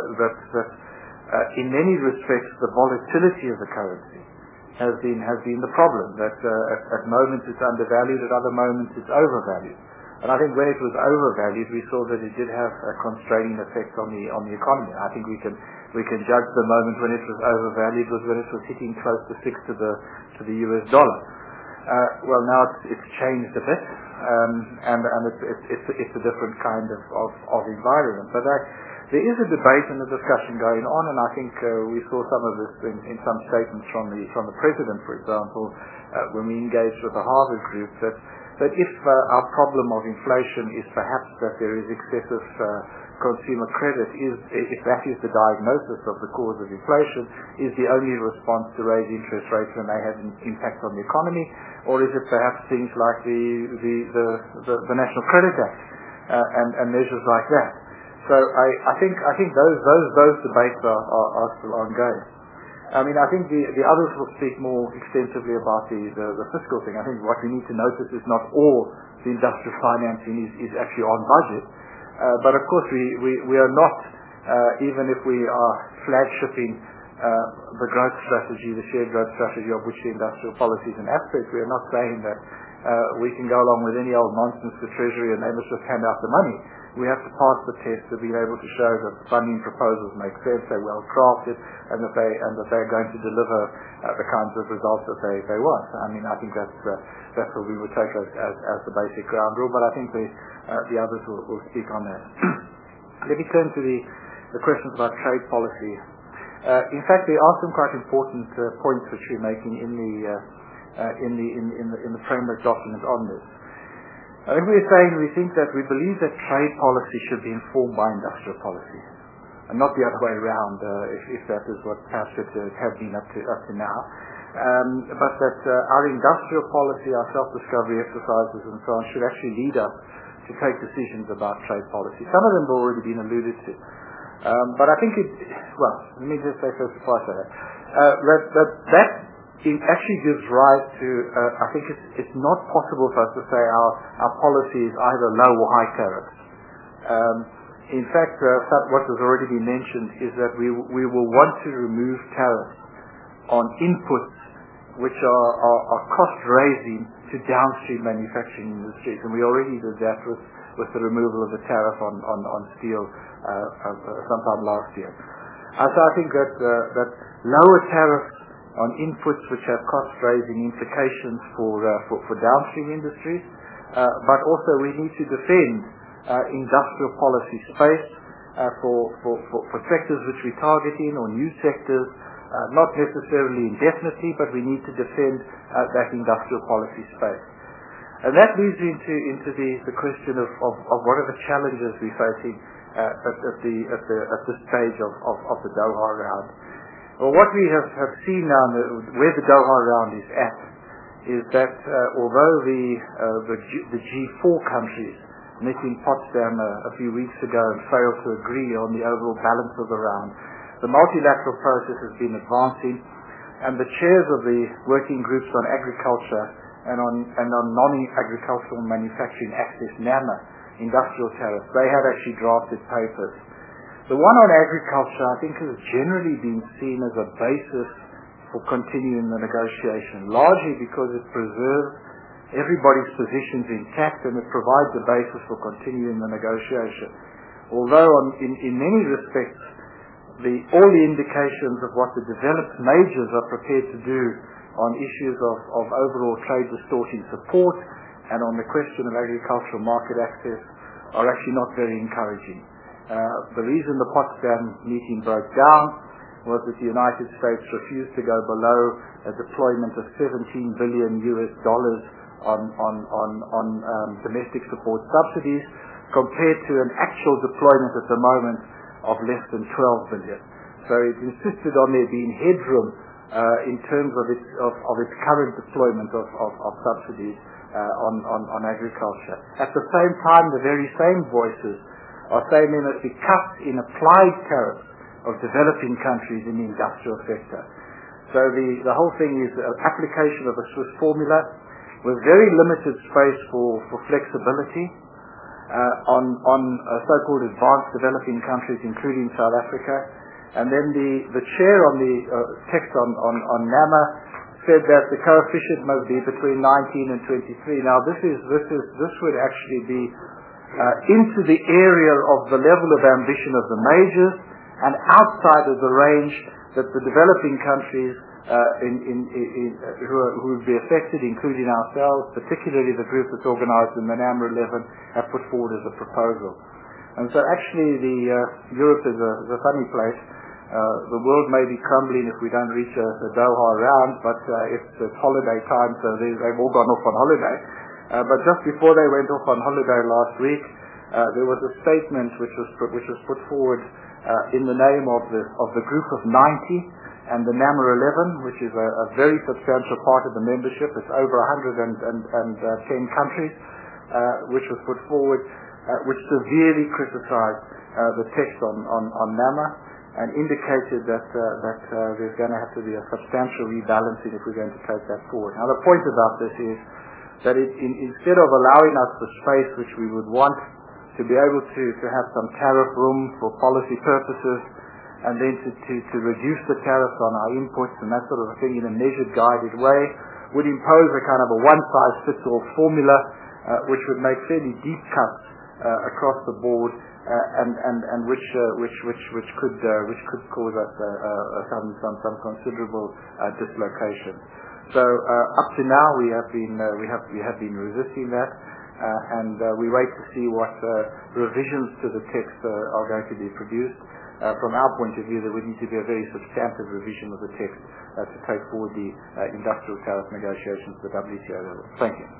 in many respects the volatility of the currency has been the problem. That at moments it's undervalued, at other moments it's overvalued. And I think when it was overvalued, we saw that it did have a constraining effect on the economy. I think we can judge the moment when it was overvalued was when it was hitting close to 6 to the US dollar. Well, now it's changed a bit, and it's a different kind of environment. But there is a debate and a discussion going on, and I think we saw some of this in some statements from the president, for example, when we engaged with the Harvard Group, that if our problem of inflation is perhaps that there is excessive consumer credit, if that is the diagnosis of the cause of inflation, is the only response to raise interest rates when they have an impact on the economy, or is it perhaps things like the National Credit Act and measures like that? So I think those debates are still ongoing. I mean, I think the others will speak more extensively about the fiscal thing. I think what we need to notice is not all the industrial financing is actually on budget. But of course we are not, even if we are flagshipping the growth strategy, the shared growth strategy of which the industrial policy is an aspect, we are not saying that we can go along with any old nonsense to Treasury and they must just hand out the money. We have to pass the test to be able to show that funding proposals make sense, they're well crafted, and that they're going to deliver the kinds of results that they want. I mean, I think that's what we would take as the basic ground rule, but I think the others will speak on that. Let me turn to the questions about trade policy. In fact, there are some quite important points which we're making in the framework document on this. I think we think that we believe that trade policy should be informed by industrial policy, and not the other way around, if that is what perhaps it has been up to now. But that our industrial policy, our self-discovery exercises and so on should actually lead us to take decisions about trade policy. Some of them have already been alluded to. But I think let me just say first before I say that it actually gives rise to, I think it's not possible for us to say our policy is either low or high tariffs. In fact, what has already been mentioned is that we will want to remove tariffs on inputs which are cost-raising to downstream manufacturing industries, and we already did that with the removal of the tariff on steel sometime last year. So I think that lower tariffs on inputs which have cost-raising implications for downstream industries, but also we need to defend industrial policy space for sectors which we're targeting, or new sectors, not necessarily indefinitely, but we need to defend that industrial policy space. And that leads into the question of what are the challenges we're facing at this stage of the Doha round. Well, what we have seen now, where the Doha round is at, is that although the G4 countries met in Potsdam a few weeks ago and failed to agree on the overall balance of the round, the multilateral process has been advancing, and the chairs of the working groups on agriculture and on non-agricultural manufacturing access, NAMA, industrial tariffs, they have actually drafted papers. The one on agriculture, I think, has generally been seen as a basis for continuing the negotiation, largely because it preserves everybody's positions intact and it provides a basis for continuing the negotiation. Although in many respects, all the indications of what the developed majors are prepared to do on issues of overall trade distorting support and on the question of agricultural market access are actually not very encouraging. The reason the Potsdam meeting broke down was that the United States refused to go below a deployment of $17 billion on domestic support subsidies, compared to an actual deployment at the moment of less than 12 billion. So it insisted on there being headroom in terms of its current deployment of subsidies on agriculture. At the same time, the very same voices are saying there must be cuts in applied tariffs of developing countries in the industrial sector. So the whole thing is an application of a Swiss formula with very limited space for flexibility on so-called advanced developing countries, including South Africa. And then the chair on the text on NAMA said that the coefficient must be between 19 and 23. Now this would actually be into the area of the level of ambition of the majors and outside of the range that the developing countries who would be affected, including ourselves, particularly the group that's organized in the NAMA 11, have put forward as a proposal. And so actually Europe is a funny place. The world may be crumbling if we don't reach the Doha round, but it's holiday time, so they've all gone off on holiday. But just before they went off on holiday last week, there was a statement which was put forward in the name of the group of 90 and the NAMA 11, which is a very substantial part of the membership. It's over 110 countries, which was put forward, which severely criticized the text on NAMA and indicated that there's going to have to be a substantial rebalancing if we're going to take that forward. Now the point about this is that instead of allowing us the space which we would want to be able to have some tariff room for policy purposes, and then to reduce the tariffs on our inputs and that sort of thing in a measured, guided way, would impose a kind of a one-size-fits-all formula which would make fairly deep cuts across the board and which could cause us some considerable dislocation. So up to now we have been resisting that, and we wait to see what revisions to the text are going to be produced. From our point of view, there would need to be a very substantive revision of the text to take forward the industrial tariff negotiations at the WTO level. Thank you.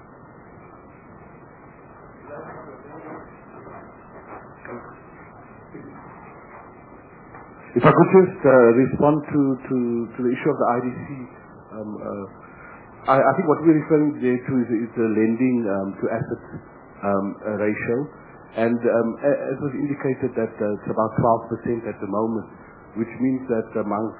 If I could just respond to the issue of the IDC. I think what we're referring there to is the lending to assets ratio. And as was indicated that it's about 12% at the moment, which means that amongst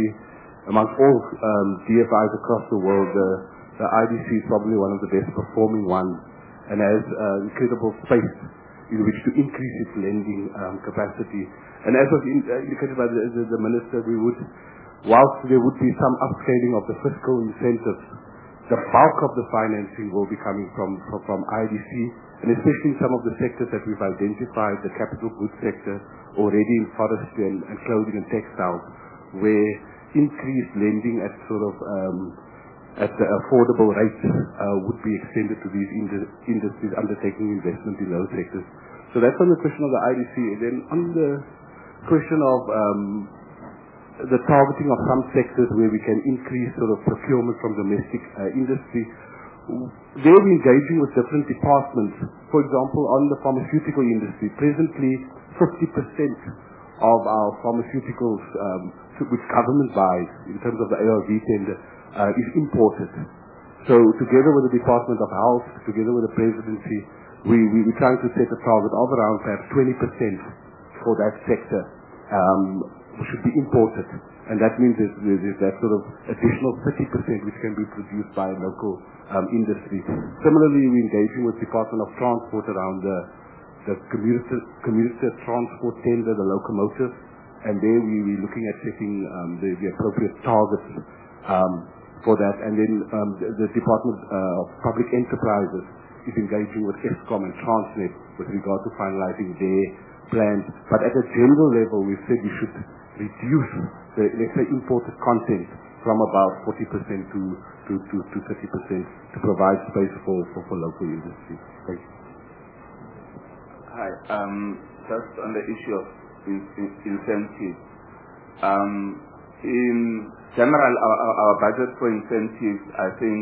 all DFIs across the world, the IDC is probably one of the best performing ones and has incredible space in which to increase its lending capacity. And as was indicated by the Minister, whilst there would be some upscaling of the fiscal incentives, the bulk of the financing will be coming from IDC, and especially in some of the sectors that we've identified, the capital goods sector, already in forestry and clothing and textiles, where increased lending at at the affordable rates would be extended to these industries undertaking investment in those sectors. So that's on the question of the IDC. And then on the question of the targeting of some sectors where we can increase procurement from domestic industry, they are engaging with different departments. For example, on the pharmaceutical industry, presently 50% of our pharmaceuticals which government buys in terms of the ARV tender is imported. So together with the Department of Health, together with the Presidency, we're trying to set a target of around perhaps 20% for that sector should be imported. And that means there's that additional 30% which can be produced by local industry. Similarly, we're engaging with Department of Transport around the commuter transport tender, the locomotives, and there we're looking at setting the appropriate targets for that. And then the Department of Public Enterprises is engaging with Eskom and Transnet with regard to finalizing their plans. But at a general level, we said we should reduce the, let's say, imported content from about 40% to 30% to provide space for local industry. Thank you. Hi. Just on the issue of incentives. In general, our budget for incentives, I think,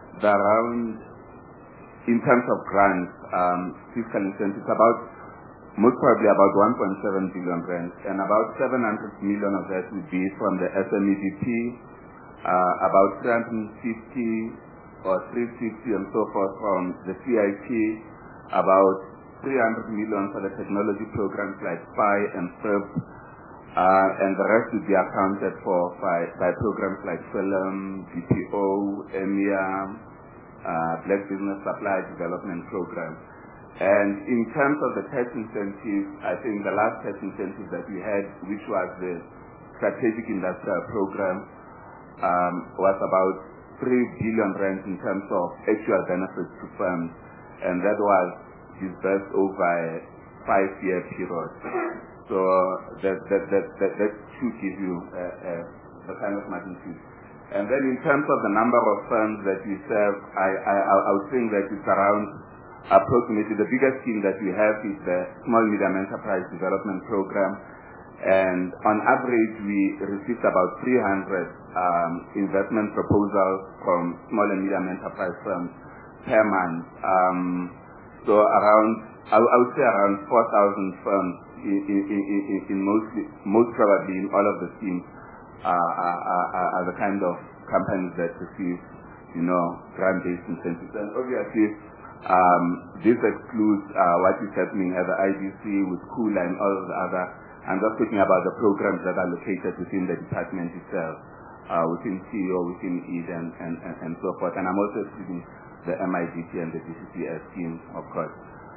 around, in terms of grants, fiscal incentives, about most probably about 1.7 billion rand, and about 700 million of that would be from the SMEDP, about 350 or 350 and so forth from the CIP, about 300 million for the technology programs like SPI and FIRB, and the rest would be accounted for by programs like FILM, BPO, EMEA, Black Business Supply Development Program. And in terms of the tax incentives, I think the last tax incentive that we had, which was the Strategic Industrial Program, was about 3 billion rand in terms of actual benefits to firms, and that was disbursed over a 5-year period. So that should give you the kind of magnitude. And then in terms of the number of firms that we serve, I would think that it's around approximately, the biggest scheme that we have is the Small Medium Enterprise Development Program, and on average we received about 300 investment proposals from small and medium enterprise firms per month. So around, I would say around 4,000 firms in most probably in all of the schemes are the kind of companies that receive, grant-based incentives. And obviously, this excludes what is happening at the IDC with KULA and all of the other. I'm just talking about the programs that are located within the department itself, within CEO, within ED, and so forth. And I'm also excluding the MIDT and the DCCS schemes, of course.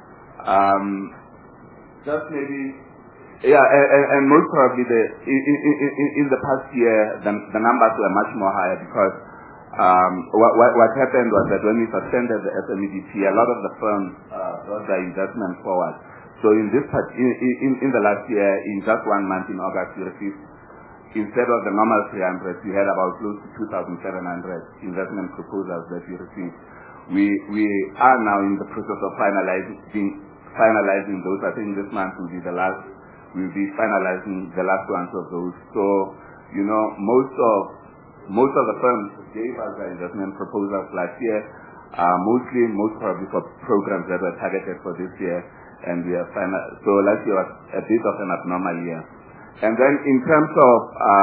Just maybe, and most probably in the past year, the numbers were much more higher because what happened was that when we suspended the SMEDP, a lot of the firms brought their investment forward. So in the last year, in just 1 month in August, we received, instead of the normal 300, we had about close to 2,700 investment proposals that we received. We are now in the process of finalizing those. I think this month will be the last. We'll be finalizing the last ones of those. So, most of the firms gave us their investment proposals last year, most probably for programs that were targeted for this year. And we are final. So last year was a bit of an abnormal year. And then in terms of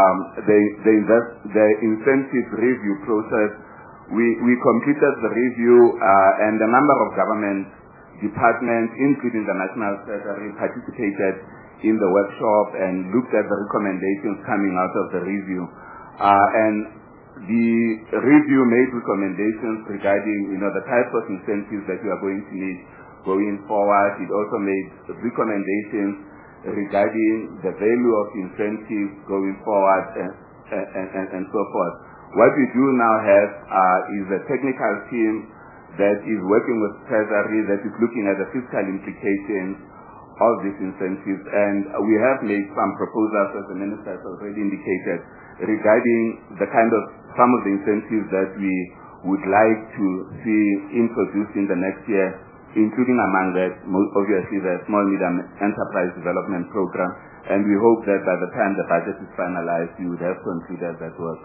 the incentive review process, we completed the review, and a number of government departments, including the National Treasury, participated in the workshop and looked at the recommendations coming out of the review. And the review made recommendations regarding, the types of incentives that we are going to need going forward. It also made recommendations regarding the value of incentives going forward and so forth. What we do now have is a technical team that is working with Treasury that is looking at the fiscal implications of these incentives, and we have made some proposals, as the Minister has already indicated, regarding the kind of some of the incentives that we would like to see introduced in the next year, including among that, obviously, the Small Medium Enterprise Development Program, and we hope that by the time the budget is finalized, we would have considered that work.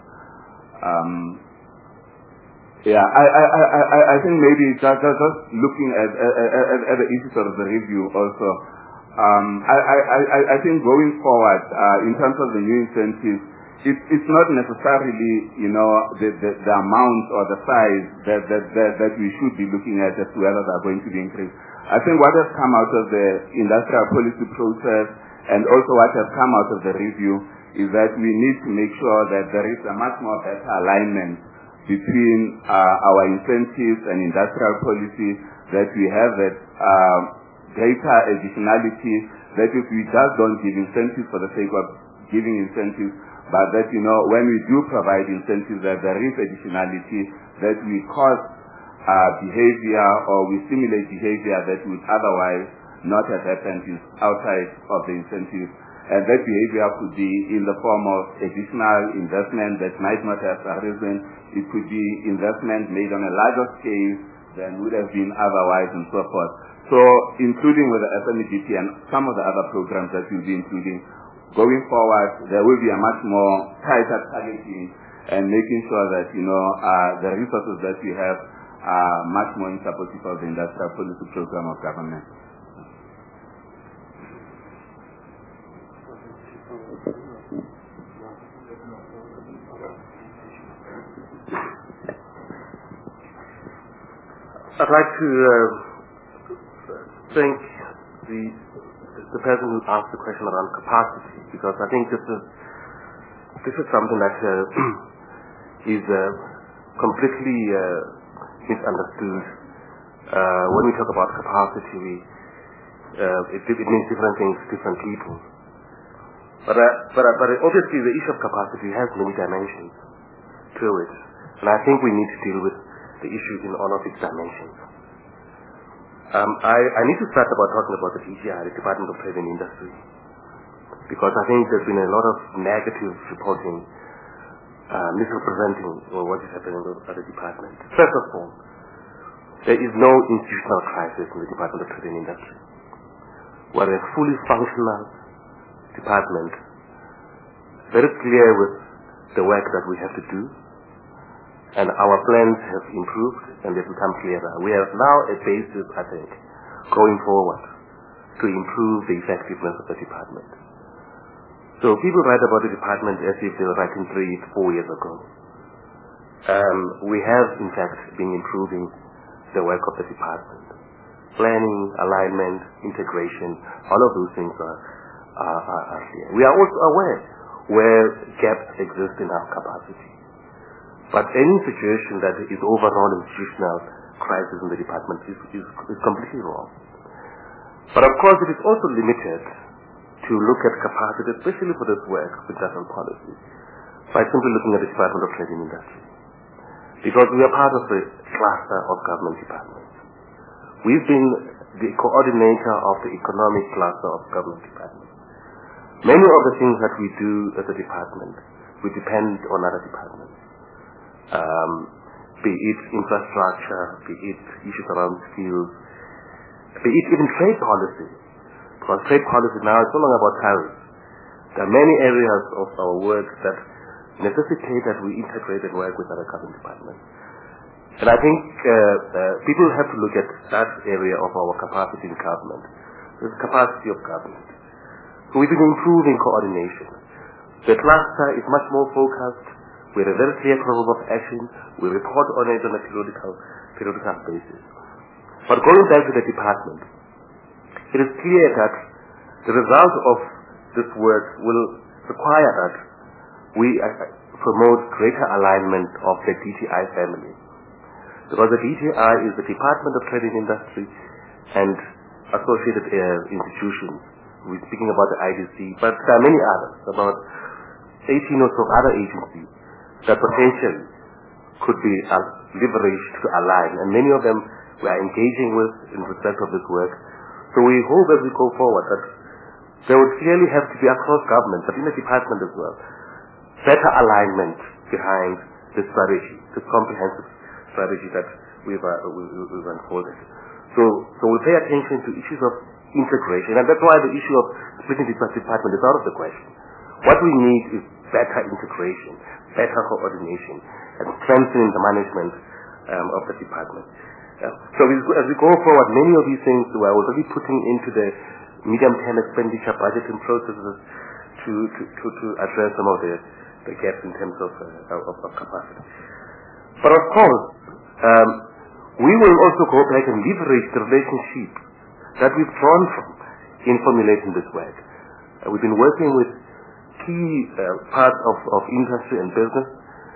I think maybe just looking at the issues of the review also, I think going forward, in terms of the new incentives, it's not necessarily, the amount or the size that we should be looking at as to whether they're going to be increased. I think what has come out of the industrial policy process and also what has come out of the review is that we need to make sure that there is a much more better alignment between our incentives and industrial policy, that we have that greater additionality, that if we just don't give incentives for the sake of giving incentives, but that, when we do provide incentives, that there is additionality, that we cause behavior or we stimulate behavior that would otherwise not have happened outside of the incentives. And that behavior could be in the form of additional investment that might not have arisen. It could be investment made on a larger scale than would have been otherwise, and so forth. So, including with the SMEDP and some of the other programs that we'll be including, going forward, there will be a much more tighter targeting and making sure that, the resources that we have are much more in support of the industrial policy program of government. I'd like to thank the person who asked the question around capacity, because I think this is something that is completely misunderstood. When we talk about capacity, it means different things to different people. But obviously the issue of capacity has many dimensions to it, and I think we need to deal with the issue in all of its dimensions. I need to start about talking about the DTI, the Department of Trade and Industry, because I think there's been a lot of negative reporting, misrepresenting what is happening at the department. First of all, there is no institutional crisis in the Department of Trade and Industry. We're a fully functional department, very clear with the work that we have to do, and our plans have improved and they've become clearer. We have now a basis, I think, going forward to improve the effectiveness of the department. So people write about the department as if they were writing 3-4 years ago. We have, in fact, been improving the work of the department. Planning, alignment, integration, all of those things are here. We are also aware where gaps exist in our capacity. But any suggestion that is overall institutional crisis in the department is completely wrong. But of course it is also limited to look at capacity, especially for this work with national policy, by simply looking at the Department of Trade and Industry. Because we are part of the cluster of government departments. We've been the coordinator of the economic cluster of government departments. Many of the things that we do as a department, we depend on other departments. Be it infrastructure, be it issues around skills, be it even trade policy. Because trade policy now is no longer about tariffs. There are many areas of our work that necessitate that we integrate and work with other government departments. And I think people have to look at that area of our capacity in government, the capacity of government. So we've been improving coordination. The cluster is much more focused. We have a very clear program of action. We report on it on a periodical basis. But going back to the department, it is clear that the result of this work will require that we promote greater alignment of the DTI family. Because the DTI is the Department of Trade and Industry and associated institutions. We're speaking about the IDC, but there are many others, about 18 or so other agencies that potentially could be leveraged to align, and many of them we are engaging with in respect of this work. So we hope as we go forward that there would clearly have to be across government, but in the department as well, better alignment behind this strategy, this comprehensive strategy that we've unfolded. So we pay attention to issues of integration, and that's why the issue of splitting the department is out of the question. What we need is better integration, better coordination, and strengthening the management of the department. So as we go forward, many of these things we are already putting into the medium-term expenditure budgeting processes to address some of the gaps in terms of capacity. But of course, we will also go back and leverage the relationship that we've drawn from in formulating this work. We've been working with key parts of industry and business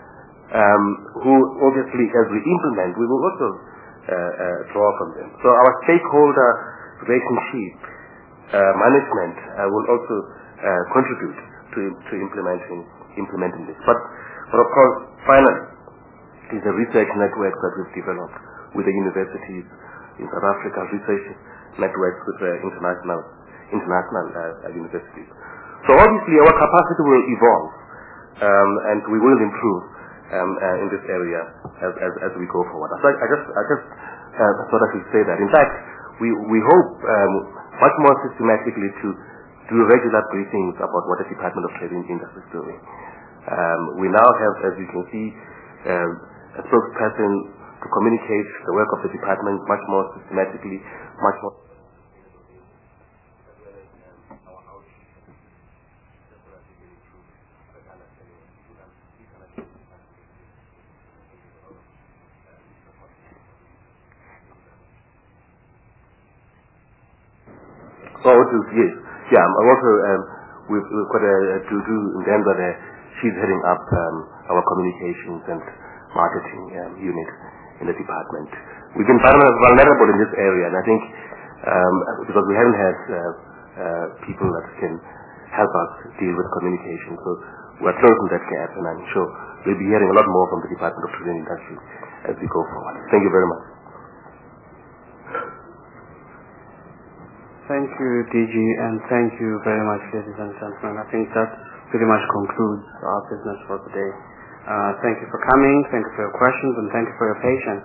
who obviously as we implement, we will also draw from them. So our stakeholder relationship management will also contribute to implementing this. But of course, finally, is the research network that we've developed with the universities in South Africa, research networks with international universities. So obviously our capacity will evolve and we will improve in this area as we go forward. I just thought I should say that. In fact, we hope much more systematically to do regular briefings about what the Department of Trade and Industry is doing. We now have, as you can see, a spokesperson to communicate the work of the department much more systematically, much more. Yes. Yeah, also, we've got a to-do in Denver there. She's heading up our communications and marketing unit in the department. We've been vulnerable in this area, and I think because we haven't had people that can help us deal with communication, so we're closing that gap, and I'm sure we'll be hearing a lot more from the Department of Trade and Industry as we go forward. Thank you very much. Thank you, DG, and thank you very much, ladies and gentlemen. I think that pretty much concludes our business for today. Thank you for coming, thank you for your questions, and thank you for your patience.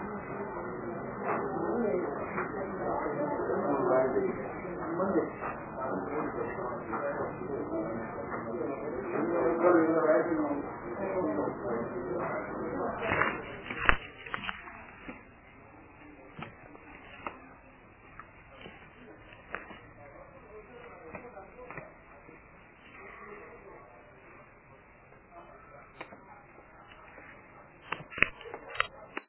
Monday.